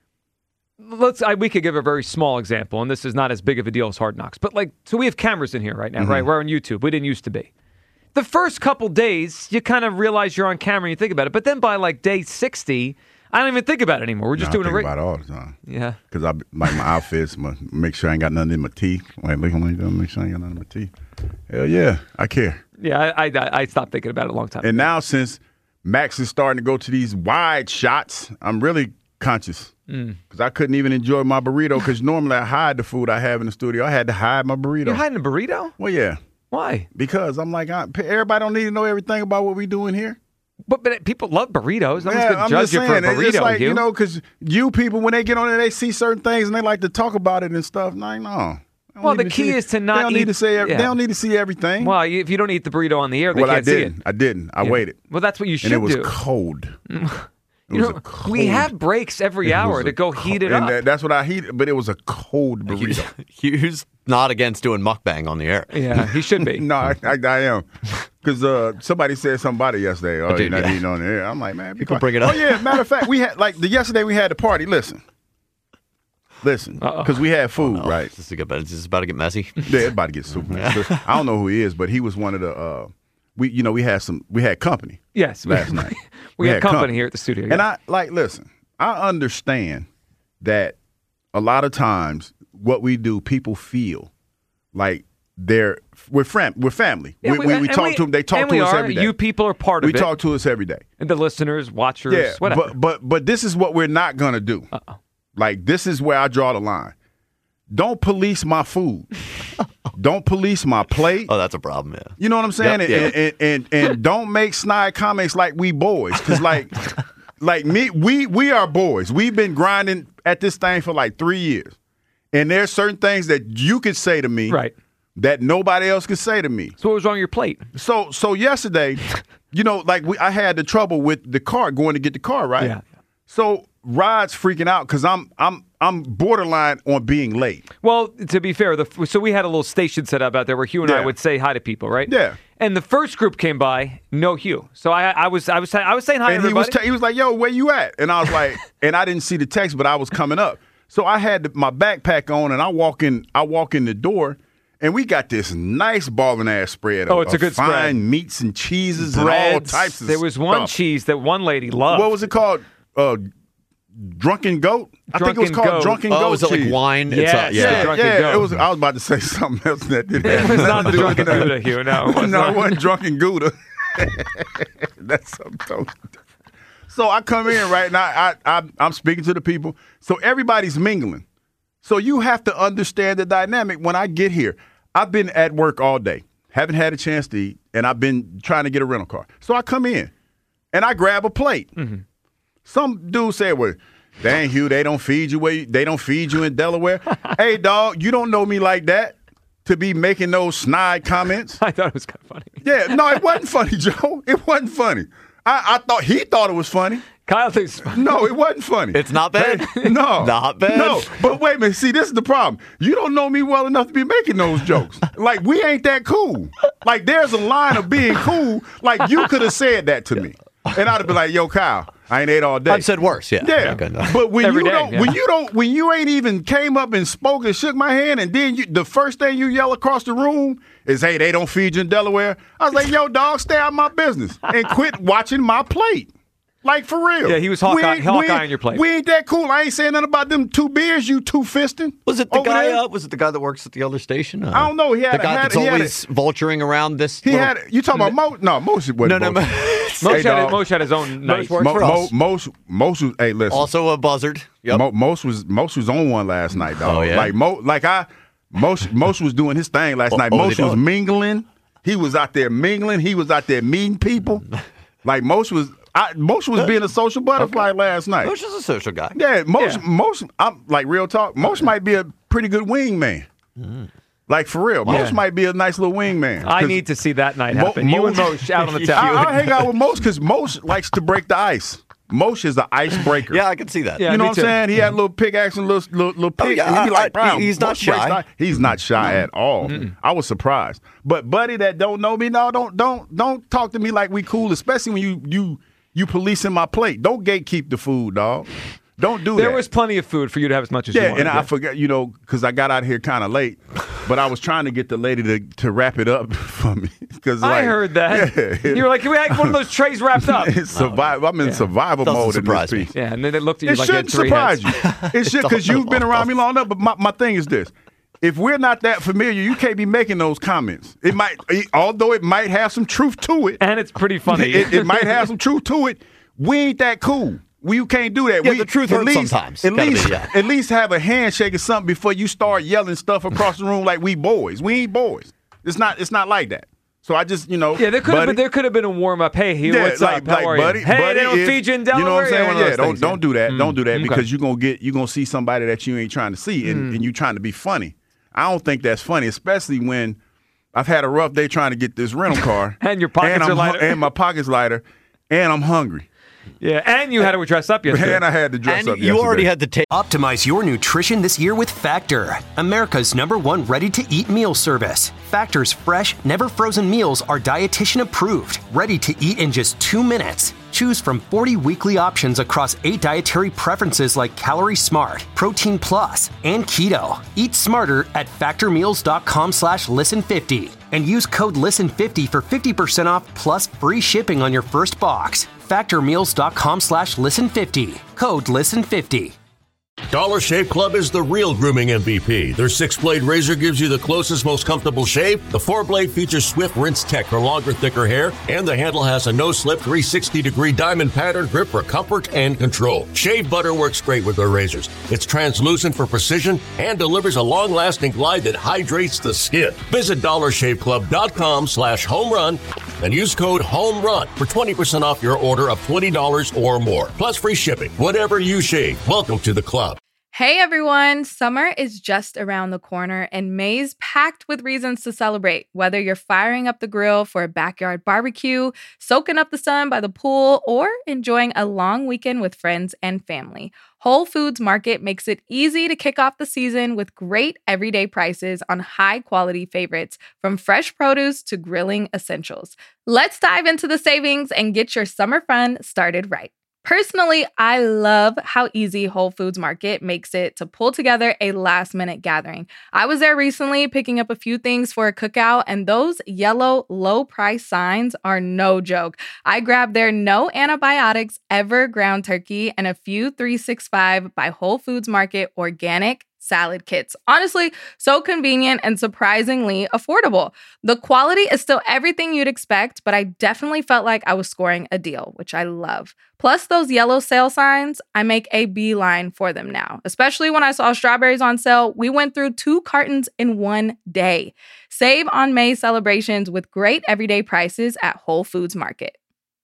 let's, I, we could give a very small example, and this is not as big of a deal as Hard Knocks. But like, so we have cameras in here right now, Mm-hmm. right? We're on YouTube. We didn't used to be. The first couple days, you kind of realize you're on camera and you think about it. But then by like day sixty, I don't even think about it anymore. We're just No, I doing think it right. about it all the time. Yeah. Because I like my outfits, my, make sure I ain't got nothing in my teeth. Like, look, I'm gonna make sure I ain't got nothing in my teeth. Hell yeah, I care. Yeah, I, I, I stopped thinking about it a long time And ago. now since Max is starting to go to these wide shots, I'm really conscious. Mm. Because I couldn't even enjoy my burrito because normally I hide the food I have in the studio. I had to hide my burrito. You're hiding a burrito? Well, yeah. Why? Because I'm like, I, everybody don't need to know everything about what we doing here. But, but people love burritos. No one's Yeah, going to I'm judge just you for a saying, it's just burrito, like, Hugh. you know, because you people, when they get on there, they see certain things and they like to talk about it and stuff. Like, no. They don't Well, need the to key see- is to not They don't eat- need to say. every- yeah. They don't need to see everything. Well, if you don't eat the burrito on the air, they well, I can't see it. didn't. I didn't. I Yeah. waited. Well, that's what you should and it was do. cold. It You was know, a cold. we have breaks every It hour was to a go co- heat it and up. that- that's what I heated, but it was a cold burrito. Hugh's not against doing mukbang on the air. Yeah, he should be. no, I, I, I am. Because uh, somebody said something about it yesterday. Oh, I did, you're not yeah. eating on the air. I'm like, man, be People quiet. bring it up. Oh, yeah. Matter of fact, we had, like, the yesterday we had the party. Listen. Listen. Because we had food, Oh, right? This is, good, this is about to get messy. Yeah, it's about to get super messy. I don't know who he is, but he was one of the, uh, we, you know, we had some, we had company. Yes. Last night. we, had, company, here at the studio. And yeah. I, like, listen, I understand that a lot of times what we do, people feel like they're, we're, fam- we're family. Yeah, we, we, we and talk to them, they talk and to we us are. every day. You people are part of we it. talk to us every day. And the listeners, watchers, Yeah, whatever. but, but, but this is what we're not going to do. Uh-oh. Like, this is where I draw the line. Don't police my food. Don't police my plate. Oh, that's a problem, yeah. You know what I'm saying? Yep, and, yeah. and, and and don't make snide comments like we boys, because like like me, we we are boys. We've been grinding at this thing for like three years, and there's certain things that you could say to me, right, that nobody else could say to me. So what was wrong with your plate? So so yesterday, you know, like we, I had the trouble with the car going to get the car right. Yeah. So Rod's freaking out because I'm I'm I'm borderline on being late. Well, to be fair, the, so we had a little station set up out there where Hugh and I Yeah. would say hi to people, right? Yeah. And the first group came by, no Hugh. So I, I was, I was, I was saying hi And to he was everybody. t- he was like, "Yo, where you at?" And I was like, and I didn't see the text, but I was coming up, so I had the, my backpack on, and I walk in, I walk in the door, and we got this nice balling ass spread. Oh, of, it's a of good fine spread. meats and cheeses and all Breads. types of There was one stuff. cheese that one lady loved. What was it called? Uh, Drunken Goat. I think it was Drunken called Goat. Drunken Oh, Goat. was it like cheese. wine? It's, Yes, uh, yeah. Yeah, Drunken yeah. Goat. It was. I was about to say something else that didn't It have was nothing not the to do Drunken with that. Gouda, Hugh. No, it was no, not. it wasn't Drunken Gouda. That's something totally different. So I come in right now. I, I I'm speaking to the people. So everybody's mingling. So you have to understand the dynamic. When I get here, I've been at work all day, haven't had a chance to eat, and I've been trying to get a rental car. So I come in, and I grab a plate. Mm-hmm. Some dude said, "Well, dang Hugh, they don't feed you where you, they don't feed you in Delaware." Hey, dog, you don't know me like that to be making those snide comments. I thought it was kind of funny. Yeah, no, it wasn't funny, Joe. It wasn't funny. I, I thought he thought it was funny. Kyle thinks it's funny. No, it wasn't funny. It's not bad? Hey, no. Not bad? No, but wait a minute. See, this is the problem. You don't know me well enough to be making those jokes. Like, we ain't that cool. Like, there's a line of being cool. Like, you could have said that to me. And I'd have been like, "Yo, Kyle, I ain't ate all day." I've said worse, yeah. Yeah, Okay, no. but when Every you day, don't, yeah. when you don't, when you ain't even came up and spoke and shook my hand, and then you, the first thing you yell across the room is, hey, they don't feed you in Delaware. I was like, yo, dog, stay out of my business and quit watching my plate. Like, for real. Yeah, he was Hawkeye, Hawkeye on your plate. We ain't that cool. I ain't saying nothing about them two beers you two-fisting. Was it the over guy? there. Uh, was it the guy that works at the other station? Uh, I don't know. He had the guy had, that's he had always a, vulturing around this. He little, had. You talking about Mo? No, Moshe wasn't. No, no, Mo- Moshe, hey, had, Moshe had his own night. works Mo, for Mo, us. Moshe, Moshe was. Hey, listen. Also a buzzard. Yep. Mo, Moshe was Moshe was on one last night, dog. Oh, yeah? Like Mo, like I, Moshe, Moshe was doing his thing last Oh, night. oh, Moshe they was don't. mingling. He was out there mingling. He was out there meeting people. Like Moshe was. I, Moshe was being a social butterfly okay. last night. Moshe is a social guy. Yeah, Moshe. Yeah. Moshe. I'm like real talk. Moshe Okay. might be a pretty good wingman. Mm. Like for real, Moshe Yeah. might be a nice little wingman. I need to see that night happen. Mo- you and Moshe out on the town. I, I hang out with Moshe because Moshe likes to break the ice. Moshe is an icebreaker. Yeah, I can see that. Yeah, you know me what too. I'm saying? He had a little pickaxe and a little, little, little Oh, pick. yeah, and he'd be I- like, I- Brown, he's not Moshe breaks shy. the ice." He's not shy at all. Mm-mm. I was surprised. But buddy that don't know me, no, don't don't don't talk to me like we cool, especially when you you you policing my plate. Don't gatekeep the food, dog. Don't do there that. There was plenty of food for you to have as much as yeah, you wanted. and Yeah. I forgot, you know, because I got out here kind of late, but I was trying to get the lady to, to wrap it up for me. Cause I like, heard that. Yeah, you were like, we had one of those trays wrapped up. It's survival. I'm in Yeah. survival Doesn't mode in surprise this me. piece. Yeah, and then they looked at you It like you had shouldn't three surprise heads. you. It should, because you've been around me long enough. But my, my thing is this. If we're not that familiar, you can't be making those comments. It might, although it might have some truth to it. And it's pretty funny. It, it might have some truth to it. We ain't that cool. We can't do that. Yeah, we, the truth at hurts least, sometimes. At Gotta least, be, yeah. at least have a handshake or something before you start yelling stuff across the room like we boys. We ain't boys. It's not. It's not like that. So I just, you know, Yeah, there could have buddy, been there could have been a warm up. Hey, here, yeah, what's like, up? How like, are buddy, you? Hey, buddy they don't is- feed you in Delaware. You know what I'm saying? Yeah, one of Yeah, those don't things, don't do that. Mm. Don't do that Okay. because you're gonna get you're gonna see somebody that you ain't trying to see, and, Mm. and you trying to be funny. I don't think that's funny, especially when I've had a rough day trying to get this rental car, And your pockets and are I'm, lighter. and my pockets lighter, and I'm hungry. Yeah, and you had to dress up yesterday. And I had to dress And up. you yesterday. already had to take. Optimize your nutrition this year with Factor, America's number one ready-to-eat meal service. Factor's fresh, never frozen meals are dietitian approved, ready to eat in just two minutes. Choose from forty weekly options across eight dietary preferences like Calorie Smart, Protein Plus, and Keto. Eat smarter at factormeals.com slash listen fifty and use code listen fifty for fifty percent off plus free shipping on your first box. factormeals.com slash listen fifty. Code listen fifty. Dollar Shave Club is the real grooming M V P. Their six-blade razor gives you the closest, most comfortable shave. The four-blade features swift rinse tech for longer, thicker hair, and the handle has a no-slip three hundred sixty degree diamond pattern grip for comfort and control. Shave butter works great with their razors. It's translucent for precision and delivers a long-lasting glide that hydrates the skin. Visit dollar shave club dot com slash home run and use code HOMERUN for twenty percent off your order of twenty dollars or more, plus free shipping. Whatever you shave, welcome to the club. Hey everyone, summer is just around the corner and May's packed with reasons to celebrate. Whether you're firing up the grill for a backyard barbecue, soaking up the sun by the pool, or enjoying a long weekend with friends and family, Whole Foods Market makes it easy to kick off the season with great everyday prices on high-quality favorites, from fresh produce to grilling essentials. Let's dive into the savings and get your summer fun started right. Personally, I love how easy Whole Foods Market makes it to pull together a last-minute gathering. I was there recently picking up a few things for a cookout, and those yellow low-price signs are no joke. I grabbed their no antibiotics ever ground turkey and a few three sixty-five by Whole Foods Market organic salad kits. Honestly, so convenient and surprisingly affordable. The quality is still everything you'd expect, but I definitely felt like I was scoring a deal, which I love. Plus those yellow sale signs, I make a beeline for them now. Especially when I saw strawberries on sale, we went through two cartons in one day. Save on May celebrations with great everyday prices at Whole Foods Market.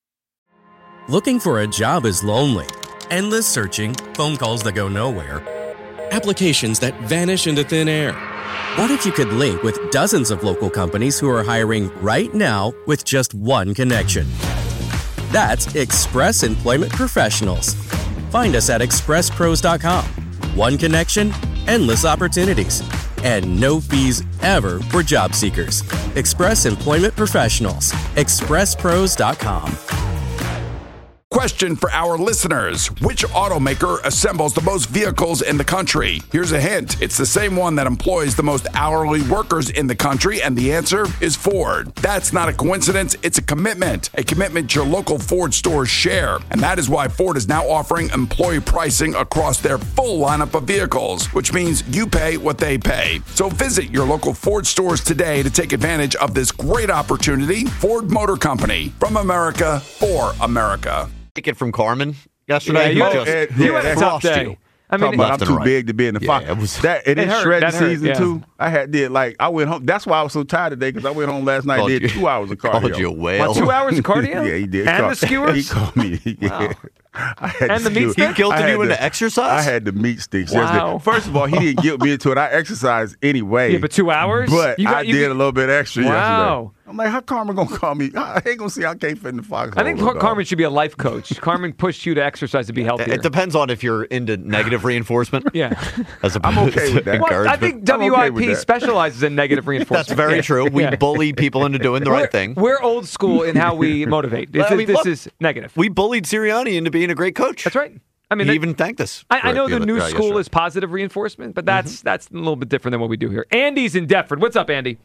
Looking for a job is lonely. Endless searching, phone calls that go nowhere, applications that vanish into thin air. What if you could link with dozens of local companies who are hiring right now with just one connection? That's Express Employment Professionals. Find us at express pros dot com. One connection, endless opportunities, and no fees ever for job seekers. Express Employment Professionals. express pros dot com. Question for our listeners. Which automaker assembles the most vehicles in the country? Here's a hint. It's the same one that employs the most hourly workers in the country, and the answer is Ford. That's not a coincidence. It's a commitment. A commitment your local Ford stores share. And that is why Ford is now offering employee pricing across their full lineup of vehicles, which means you pay what they pay. So visit your local Ford stores today to take advantage of this great opportunity. Ford Motor Company. From America, for America. It from Carmen yesterday. Yeah, you, just, had, you had a tough day. You. I mean, about I'm too right. big to be in the yeah, fight. It was that and it it's hurt. shredding That hurt, season yeah. too. I had did like I went home. That's why I was so tired today because I went home last night. Called Did you, two hours of cardio. Called you a whale. What, two hours of cardio? Yeah, he did. And he called, the skewers. He called me. Yeah. Wow. I had And the meat skewers. stick? He guilted you into the, exercise? I had the meat sticks. Wow. Yesterday. First of all, he didn't guilt me into it. I exercised anyway. Yeah, but two hours? But You got- I you did could- a little bit extra Wow. yesterday. I'm like, how Carmen gonna call me? I ain't gonna see I can't fit in the foxhole. I think dog. Carmen should be a life coach. Carmen pushed you to exercise to be healthier. It depends on if you're into negative reinforcement. Yeah. As I'm okay with that. Well, I think I'm W I P okay with that. specializes in negative reinforcement. That's very Yeah. true. We Yeah. bully people into doing the we're, right thing. We're old school in how we motivate. This, Well, I is, mean, this look, is negative. We bullied Sirianni into being a great coach. That's right. I mean, he that- even thanked us. I, I for know it the other- new uh, school yesterday. is positive reinforcement, but that's that's a little bit different than what we do here. Andy's in Deptford. What's up, Andy?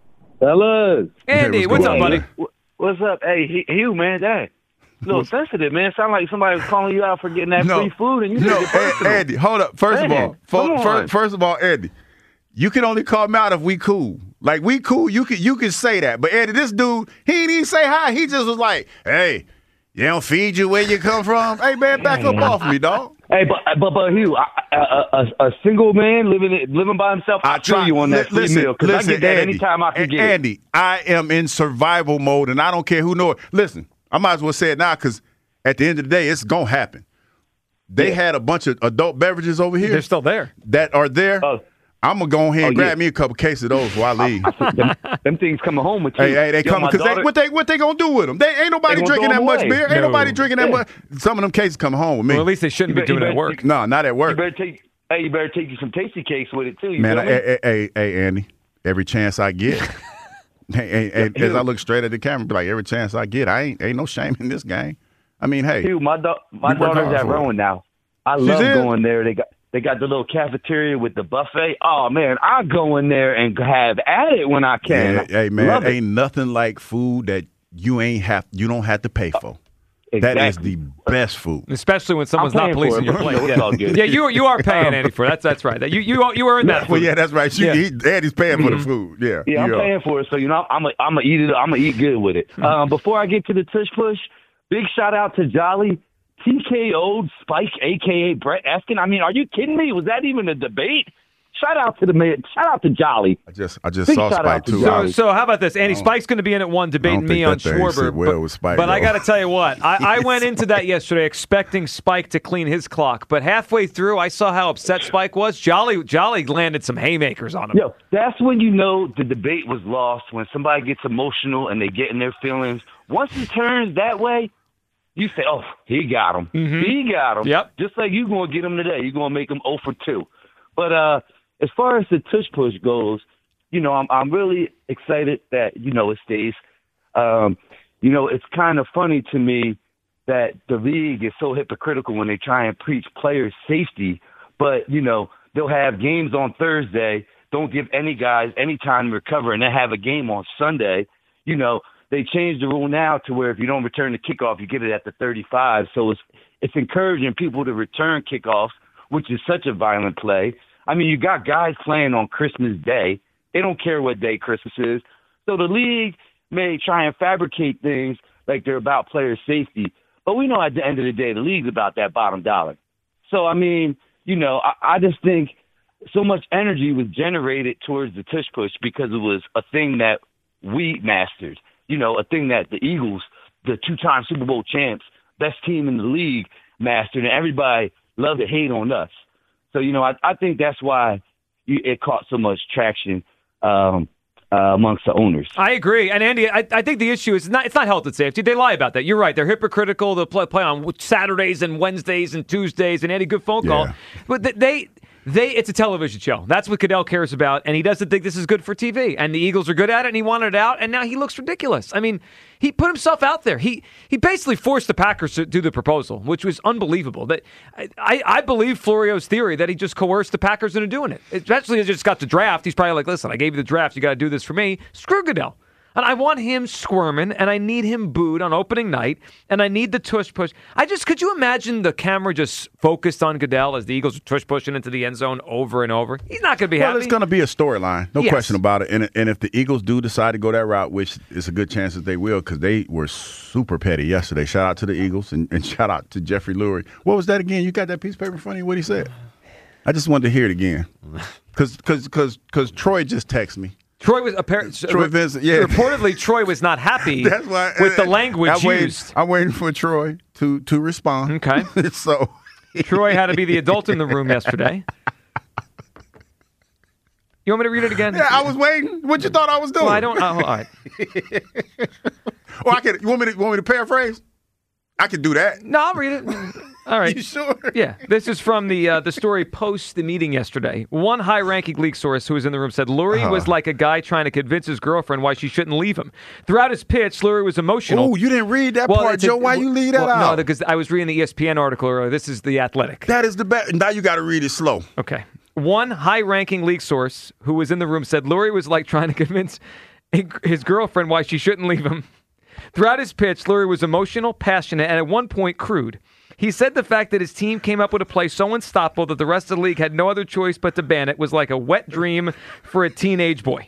Fellas. Andy, Hey, what's, what's up, going buddy? on? What's up? Hey, Hugh, man, dang. A little sensitive, man. Sound like somebody was calling you out for getting that No. free food, and you No, took it personal. An- Andy, hold up. First Man, of all, come fo- on. fir- first of all, Andy, you can only call me out if we cool. Like we cool, you can you can say that. But Andy, this dude, he didn't even say hi. He just was like, "Hey, you don't feed you where you come from. Hey man, back up off me, dog." Hey, but but but Hugh, I, a, a, a single man living living by himself, I, feel try- you on that li- listen, free meal because I listen, get that Andy, anytime I can A- get it. Andy, I am in survival mode, and I don't care who know it. Listen, I might as well say it now because at the end of the day, it's gonna happen. They Yeah. had a bunch of adult beverages over here. They're still there. that are there. Oh. I'm gonna go ahead and Oh, grab yeah. me a couple cases of those before I leave. them, them things coming home with you. Hey, hey, they Yo, coming my because they daughter- what they what they gonna do with them? They ain't nobody They gonna drinking throw that 'em much away. beer. Ain't No. nobody drinking that Yeah. much. Some of them cases coming home with me. Well, at least they shouldn't You be bet- you doing it at better- work. no, not at You work. better take. Hey, you better take you some tasty cakes with it too. You Man, feel I, me? hey, hey, hey, Andy, every chance I get, hey, hey, hey, Yeah. as I look straight at the camera, be like every chance I get, I ain't ain't no shame in this game. I mean, hey, Hugh, my da- my You work daughter's hard at for it. Rowan now. I She's love in? going there. They got they got the little cafeteria with the buffet. Oh man, I go in there and have at it when I can. yeah, hey man, Love it. ain't nothing like food that you ain't have you don't have to pay for. That is Exactly. the best food. Especially when someone's not paying for policing it, your but, plate. you know, it's Yeah, all good. yeah you you are paying Andy for it. That's that's right. That you you you earned that. Well, food. yeah, that's right. You, Yeah. he, Andy's paying for the food. Yeah, Yeah, I'm you are. paying for it, so you know I'm a, I'm gonna eat it. I'm gonna eat good with it. Um, before I get to the tush push, big shout out to Jolly T K O'd Spike, aka Brett Eskin. I mean, are you kidding me? Was that even a debate? Shout out to the man. Shout out to Jolly. I just I just Big saw shout Spike out to too. So, Jolly. so how about this? Andy Spike's going to be in at one, debating think me that on thing Schwarber. sit well but with Spike, but I though. got to tell you what, I, I went into that yesterday expecting Spike to clean his clock, but halfway through, I saw how upset Spike was. Jolly Jolly landed some haymakers on him. Yo, that's when you know the debate was lost, when somebody gets emotional and they get in their feelings. Once it turns that way, you say, oh, he got him. Mhm. He got him. Yep. Just like you're going to get him today. You're going to make him zero for two. But uh, as far as the tush push goes, you know, I'm, I'm really excited that, you know, it stays. Um, you know, it's kind of funny to me that the league is so hypocritical when they try and preach player safety, but, you know, they'll have games on Thursday, don't give any guys any time to recover, and then have a game on Sunday. You know, they changed the rule now to where if you don't return the kickoff, you get it at the thirty-five. So it's it's encouraging people to return kickoffs, which is such a violent play. I mean, you got guys playing on Christmas Day. They don't care what day Christmas is. So the league may try and fabricate things like they're about player safety. But we know at the end of the day, the league's about that bottom dollar. So, I mean, you know, I, I just think so much energy was generated towards the tush push because it was a thing that we mastered. You know, a thing that the Eagles, the two-time Super Bowl champs, best team in the league, mastered, and everybody loved to hate on us. So, you know, I, I think that's why you, it caught so much traction um, uh, amongst the owners. I agree. And Andy, I, I think the issue is not it's not health and safety. They lie about that. You're right. They're hypocritical. They'll play, play on Saturdays and Wednesdays and Tuesdays. And Andy, good phone call. Yeah. But th- they They, it's a television show. That's what Goodell cares about, and he doesn't think this is good for T V. And the Eagles are good at it, and he wanted it out, and now he looks ridiculous. I mean, he put himself out there. He he basically forced the Packers to do the proposal, which was unbelievable. That I, I believe Florio's theory that he just coerced the Packers into doing it. Especially as he just got the draft. He's probably like, listen, I gave you the draft. You got to do this for me. Screw Goodell. And I want him squirming, and I need him booed on opening night, and I need the tush push. I just, could you imagine the camera just focused on Goodell as the Eagles are tush pushing into the end zone over and over? He's not going to be well, happy. Well, it's going to be a storyline, no yes. question about it. And and if the Eagles do decide to go that route, which is a good chance that they will, because they were super petty yesterday. Shout out to the Eagles, and, and shout out to Jeffrey Lurie. What was that again? You got that piece of paper in front of you? What he said? I just wanted to hear it again, because because because because Troy just texted me. Troy was apparently Troy Vincent, yeah. Reportedly, Troy was not happy That's why, with the language I'm waiting, used. I'm waiting for Troy to to respond. Okay, so Troy had to be the adult in the room yesterday. You want me to read it again? Yeah, I was waiting. What you thought I was doing? Well, I don't. Oh, all right. Or I can. You want me to want me to paraphrase? I can do that. No, I'll read it. All right. You sure? Yeah. This is from the uh, the story post the meeting yesterday. One high-ranking league source who was in the room said Lurie uh-huh. was like a guy trying to convince his girlfriend why she shouldn't leave him. Throughout his pitch, Lurie was emotional. Oh, you didn't read that well, part, Joe. A, why you leave that well, out? No, because I was reading the E S P N article earlier. This is The Athletic. That is the best. Now you got to read it slow. Okay. One high-ranking league source who was in the room said Lurie was like trying to convince his girlfriend why she shouldn't leave him. Throughout his pitch, Lurie was emotional, passionate, and at one point crude. He said the fact that his team came up with a play so unstoppable that the rest of the league had no other choice but to ban it was like a wet dream for a teenage boy.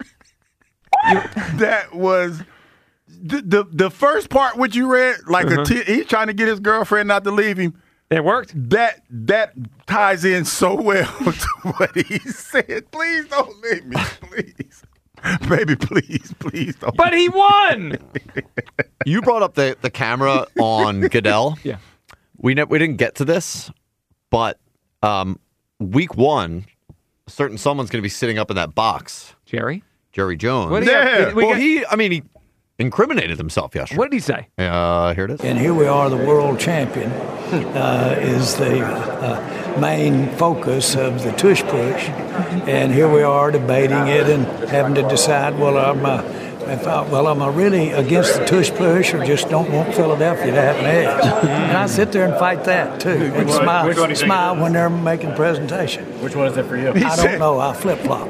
That was the, the the first part which you read, like uh-huh. a t- he's trying to get his girlfriend not to leave him. It worked. That that ties in so well to what he said. Please don't leave me, please. Baby, please, please don't. But he won. You brought up the, the camera on Goodell. Yeah. We ne- we didn't get to this, but um, week one, a certain someone's going to be sitting up in that box. Jerry? Jerry Jones. What did yeah. he, we well, got, he, I mean, he incriminated himself yesterday. What did he say? Uh, here it is. And here we are, the world champion uh, is the uh, main focus of the tush push. And here we are debating it and having to decide, well, I'm, uh, if I, well, am I really against the tush push or just don't want Philadelphia to have an edge? And I sit there and fight that, too, and one, smile, smile when they're making presentation. Which one is it for you? I don't know. I flip-flop.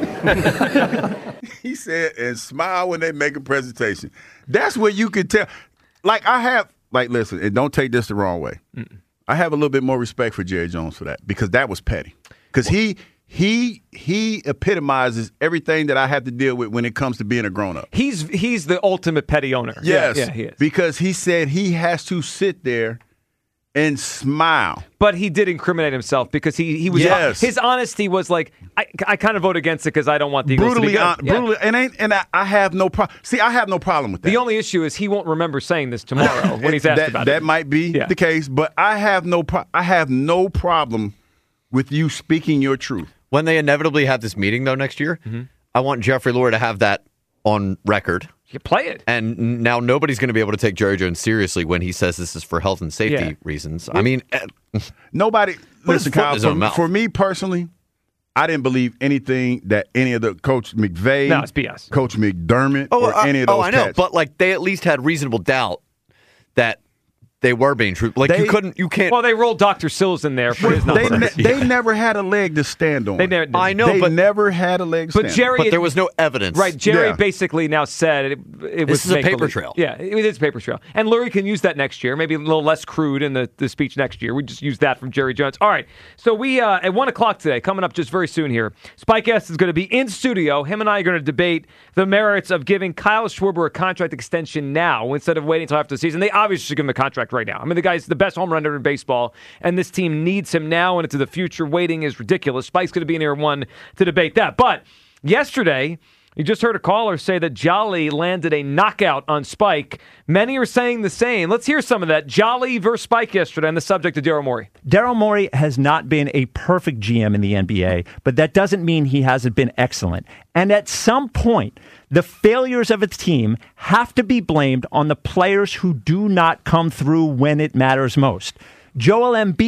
He said, and smile when they make a presentation. That's what you could tell. Like, I have, like, listen, and don't take this the wrong way. Mm-mm. I have a little bit more respect for Jerry Jones for that because that was petty. Because he he he epitomizes everything that I have to deal with when it comes to being a grown-up. He's he's the ultimate petty owner. Yes, yeah, yeah, he is. Because he said he has to sit there and smile. But he did incriminate himself because he, he was yes. his honesty was like, I, I kind of vote against it because I don't want the Eagles brutally to be good. On, yeah. brutally, and ain't and I, I have no problem. See, I have no problem with that. The only issue is he won't remember saying this tomorrow when he's asked that, about that it. That might be yeah. the case, but I have no pro- I have no problem with you speaking your truth. When they inevitably have this meeting though next year, mm-hmm. I want Jeffrey Lurie to have that on record. You play it. And now nobody's going to be able to take Jerry Jones seriously when he says this is for health and safety yeah. reasons. I mean, nobody. Listen, Kyle, for, for me personally, I didn't believe anything that any of the Coach McVay, no, it's B S. Coach McDermott, oh, or I, any of those Oh, I know, cats. but like they at least had reasonable doubt that they were being true. Like they, you couldn't, you can't. Well, they rolled Doctor Sills in there for his they, numbers. ne- they never had a leg to stand on. They never. Did. I know, they but never had a leg. To but stand Jerry, on. but there was no evidence. Right, Jerry yeah. basically now said it, it was this is a paper believe. trail. Yeah, it is a paper trail, and Lurie can use that next year. Maybe a little less crude in the, the speech next year. We just use that from Jerry Jones. All right, so we uh, at one o'clock today, coming up just very soon here. Spike S is going to be in studio. Him and I are going to debate the merits of giving Kyle Schwarber a contract extension now instead of waiting until after the season. They obviously should give him a contract right now. I mean, the guy's the best home runner in baseball, and this team needs him now and into the future. Waiting is ridiculous. Spike's going to be in here one to debate that. But yesterday, you just heard a caller say that Jolly landed a knockout on Spike. Many are saying the same. Let's hear some of that. Jolly versus Spike yesterday on the subject of Daryl Morey. Daryl Morey has not been a perfect G M in the N B A, but that doesn't mean he hasn't been excellent. And at some point, the failures of its team have to be blamed on the players who do not come through when it matters most. Joel Embiid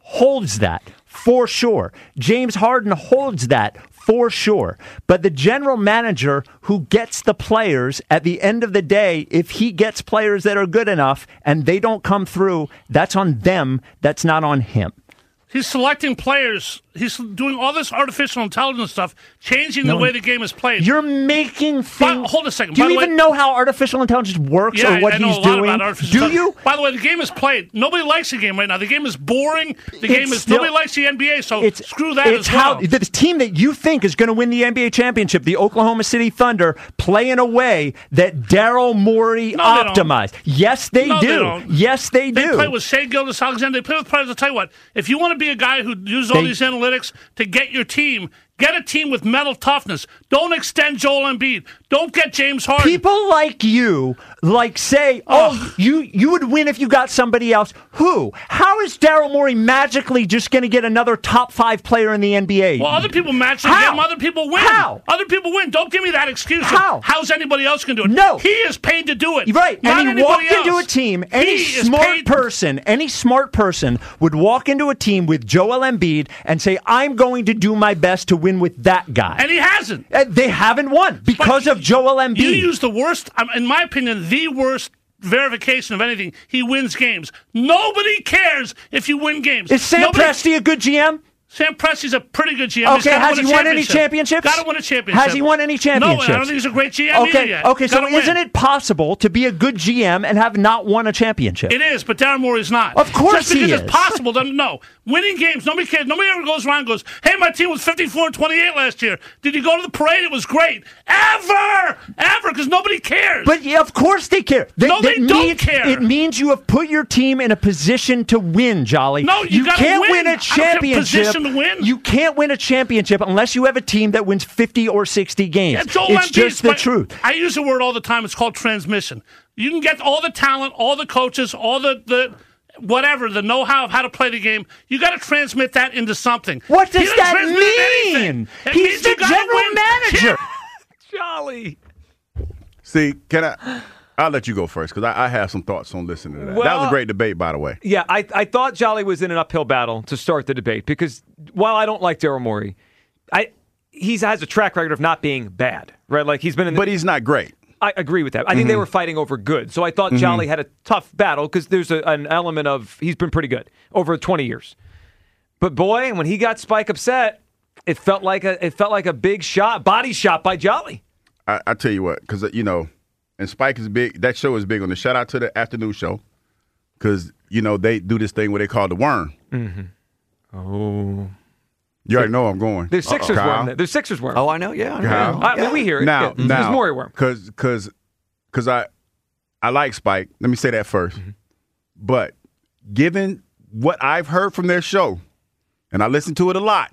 holds that for sure. James Harden holds that for sure. But the general manager who gets the players at the end of the day, if he gets players that are good enough and they don't come through, that's on them. That's not on him. He's selecting players. He's doing all this artificial intelligence stuff, changing No, the way the game is played. You're making things. But, hold a second. Do By you the even way, know how artificial intelligence works yeah, or what I know he's a lot doing? About artificial Do intelligence. you? By the way, the game is played. Nobody likes the game right now. The game is boring. The game It's is still- nobody likes the N B A. So It's, screw that it's as well. how the team that you think is going to win the N B A championship, the Oklahoma City Thunder, play in a way that Daryl Morey No, they don't. optimized. Yes, they No, they do. don't. Yes, they They do. play with Shea Gilgeous-Alexander. They play with players. I'll tell you what. If you want to be a guy who uses all They- these analytics to get your team, get a team with mental toughness. Don't extend Joel Embiid. Don't get James Harden. People like you, like say, oh, you you would win if you got somebody else. Who? How is Daryl Morey magically just going to get another top five player in the N B A? Well, other people match the How? game. Other people win. How? Other people win. Don't give me that excuse. of How? How's anybody else going to do it? No. He is paid to do it. Right, Not and he anybody walked into else. a team. Any He is smart paid- person, any smart person would walk into a team with Joel Embiid and say, "I'm going to do my best to win with that guy." And he hasn't. Uh, They haven't won because of Joel Embiid. You use the worst, um, in my opinion, the worst verification of anything. He wins games. Nobody cares if you win games. Is Sam Nobody- Presti a good G M? Sam Presti's a pretty good G M. He's Okay, gotta has win he a won any championship. championships? Got to win a championship. Has he won any championships? No, I don't think he's a great G M either Okay, yet. okay, so Gotta win. isn't it possible to be a good G M and have not won a championship? It is, but Darren Moore is not. Of course Just because he it's is. possible doesn't no. Winning games, nobody cares. Nobody ever goes around and goes, hey, my team was fifty-four and twenty-eight last year. Did you go to the parade? It was great. Ever! Ever! Because nobody cares. But yeah, of course they care. They, No, they that don't means- care. It means you have put your team in a position to win, Jolly. No, you gotta can't win. win I a don't care, championship. position to win. You can't win a championship unless you have a team that wins fifty or sixty games. Yeah, Joel it's Embiid's just the play- truth. I use the word all the time. It's called transmission. You can get all the talent, all the coaches, all the, the whatever, the know-how of how to play the game. You got to transmit that into something. What He does doesn't that transmit anything. mean? It He's means the you gotta general win. manager. Jolly. See, can I? I'll let you go first because I, I have some thoughts on listening to that. that was Well- a great debate, by the way. Yeah, I, I thought Jolly was in an uphill battle to start the debate because while I don't like Daryl Morey, I he has a track record of not being bad, right? Like he's been in, the, But he's not great. I agree with that. I think they were fighting over good, so I thought Mhm. Jolly had a tough battle because there's a, an element of he's been pretty good over twenty years. But boy, when he got Spike upset, it felt like a it felt like a big shot, body shot by Jolly. I, I tell you what, because you know, and Spike is big. That show is big on the shout out to the afternoon show because you know they do this thing where they call the worm. Mm-hmm. Oh, you already know I'm going. There's Sixers Kyle? worm. There. There's Sixers worm. Oh, I know. Yeah, I know. Kyle? I mean, we hear it. Now, Yeah. now, There's Morey worm. because because because I I like Spike. Let me say that 1st Mm-hmm. But given what I've heard from their show, and I listen to it a lot,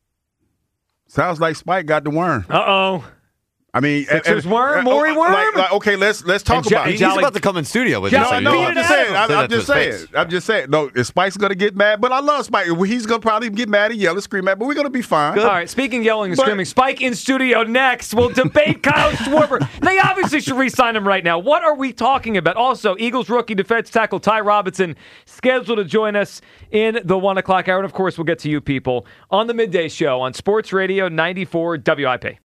sounds like Spike got the worm. Uh oh. I mean, Sixers and- worm, and- Morey oh, worm? Like, like, okay, let's let's talk And Jo- about it. He's about to come in studio with No, us. no, I'm just saying. I'm, Say I'm that to just his saying. face. I'm just saying. No, is Spike's gonna get mad, but I love Spike. He's gonna probably get mad and yell and scream at, but we're gonna be fine. All right, speaking yelling and But- screaming, Spike in studio next. We'll debate Kyle Schwarber. They obviously should re-sign him right now. What are we talking about? Also, Eagles rookie defense tackle Ty Robinson scheduled to join us in the one o'clock hour. And of course, we'll get to you people on the midday show on Sports Radio ninety-four W I P.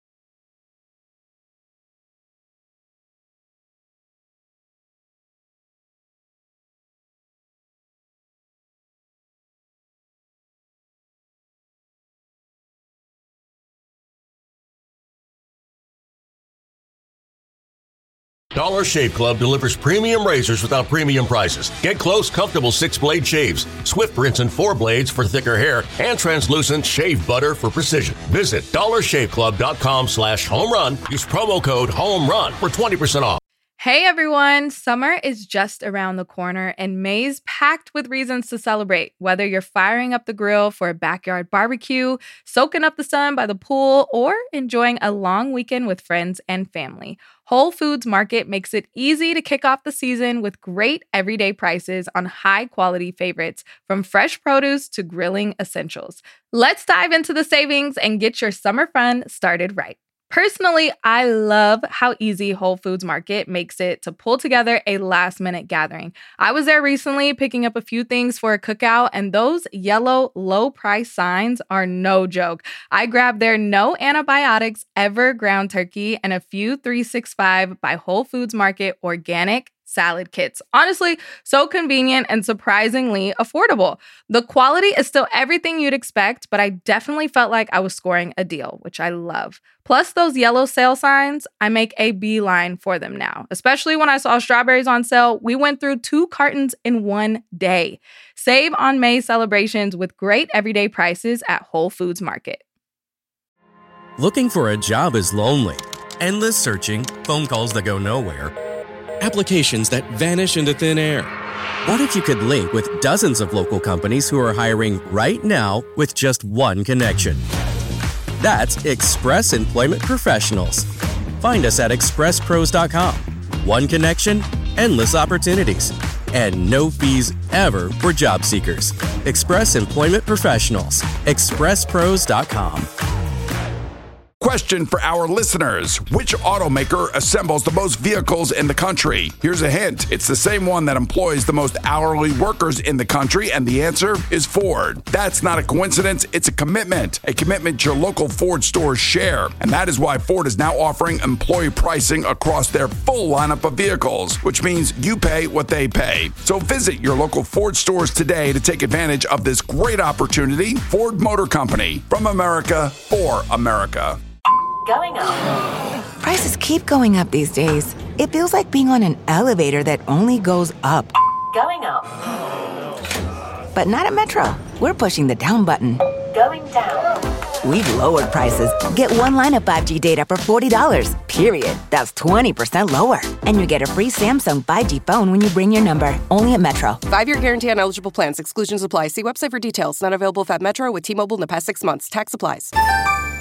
Dollar Shave Club delivers premium razors without premium prices. Get close, comfortable six-blade shaves, Swift rinse and four blades for thicker hair, and translucent shave butter for precision. Visit dollar shave club dot com slash home run. Use promo code HOMERUN for twenty percent off. Hey everyone, summer is just around the corner and May's packed with reasons to celebrate. Whether you're firing up the grill for a backyard barbecue, soaking up the sun by the pool, or enjoying a long weekend with friends and family, Whole Foods Market makes it easy to kick off the season with great everyday prices on high-quality favorites, from fresh produce to grilling essentials. Let's dive into the savings and get your summer fun started right. Personally, I love how easy Whole Foods Market makes it to pull together a last-minute gathering. I was there recently picking up a few things for a cookout, and those yellow low-price signs are no joke. I grabbed their no antibiotics ever ground turkey and a few three sixty-five by Whole Foods Market organic salad kits. Honestly, so convenient and surprisingly affordable. The quality is still everything you'd expect, but I definitely felt like I was scoring a deal, which I love. Plus those yellow sale signs, I make a beeline for them now. Especially when I saw strawberries on sale, we went through two cartons in one day. Save on May celebrations with great everyday prices at Whole Foods Market. Looking for a job is lonely. Endless searching, phone calls that go nowhere, applications that vanish into thin air. What if you could link with dozens of local companies who are hiring right now with just one connection? That's Express Employment Professionals. Find us at express pros dot com. One connection, endless opportunities, and no fees ever for job seekers. Express Employment Professionals. express pros dot com. Question for our listeners. Which automaker assembles the most vehicles in the country? Here's a hint. It's the same one that employs the most hourly workers in the country, and the answer is Ford. That's not a coincidence. It's a commitment. A commitment your local Ford stores share. And that is why Ford is now offering employee pricing across their full lineup of vehicles, which means you pay what they pay. So visit your local Ford stores today to take advantage of this great opportunity. Ford Motor Company. From America, for America. Going up. Prices keep going up these days. It feels like being on an elevator that only goes up. Going up. But not at Metro. We're pushing the down button. Going down. We've lowered prices. Get one line of five G data for forty dollars, period. That's twenty percent lower. And you get a free Samsung five G phone when you bring your number. Only at Metro. Five-year guarantee on eligible plans. Exclusions apply. See website for details. Not available if at Metro with T-Mobile in the past six months. Tax applies.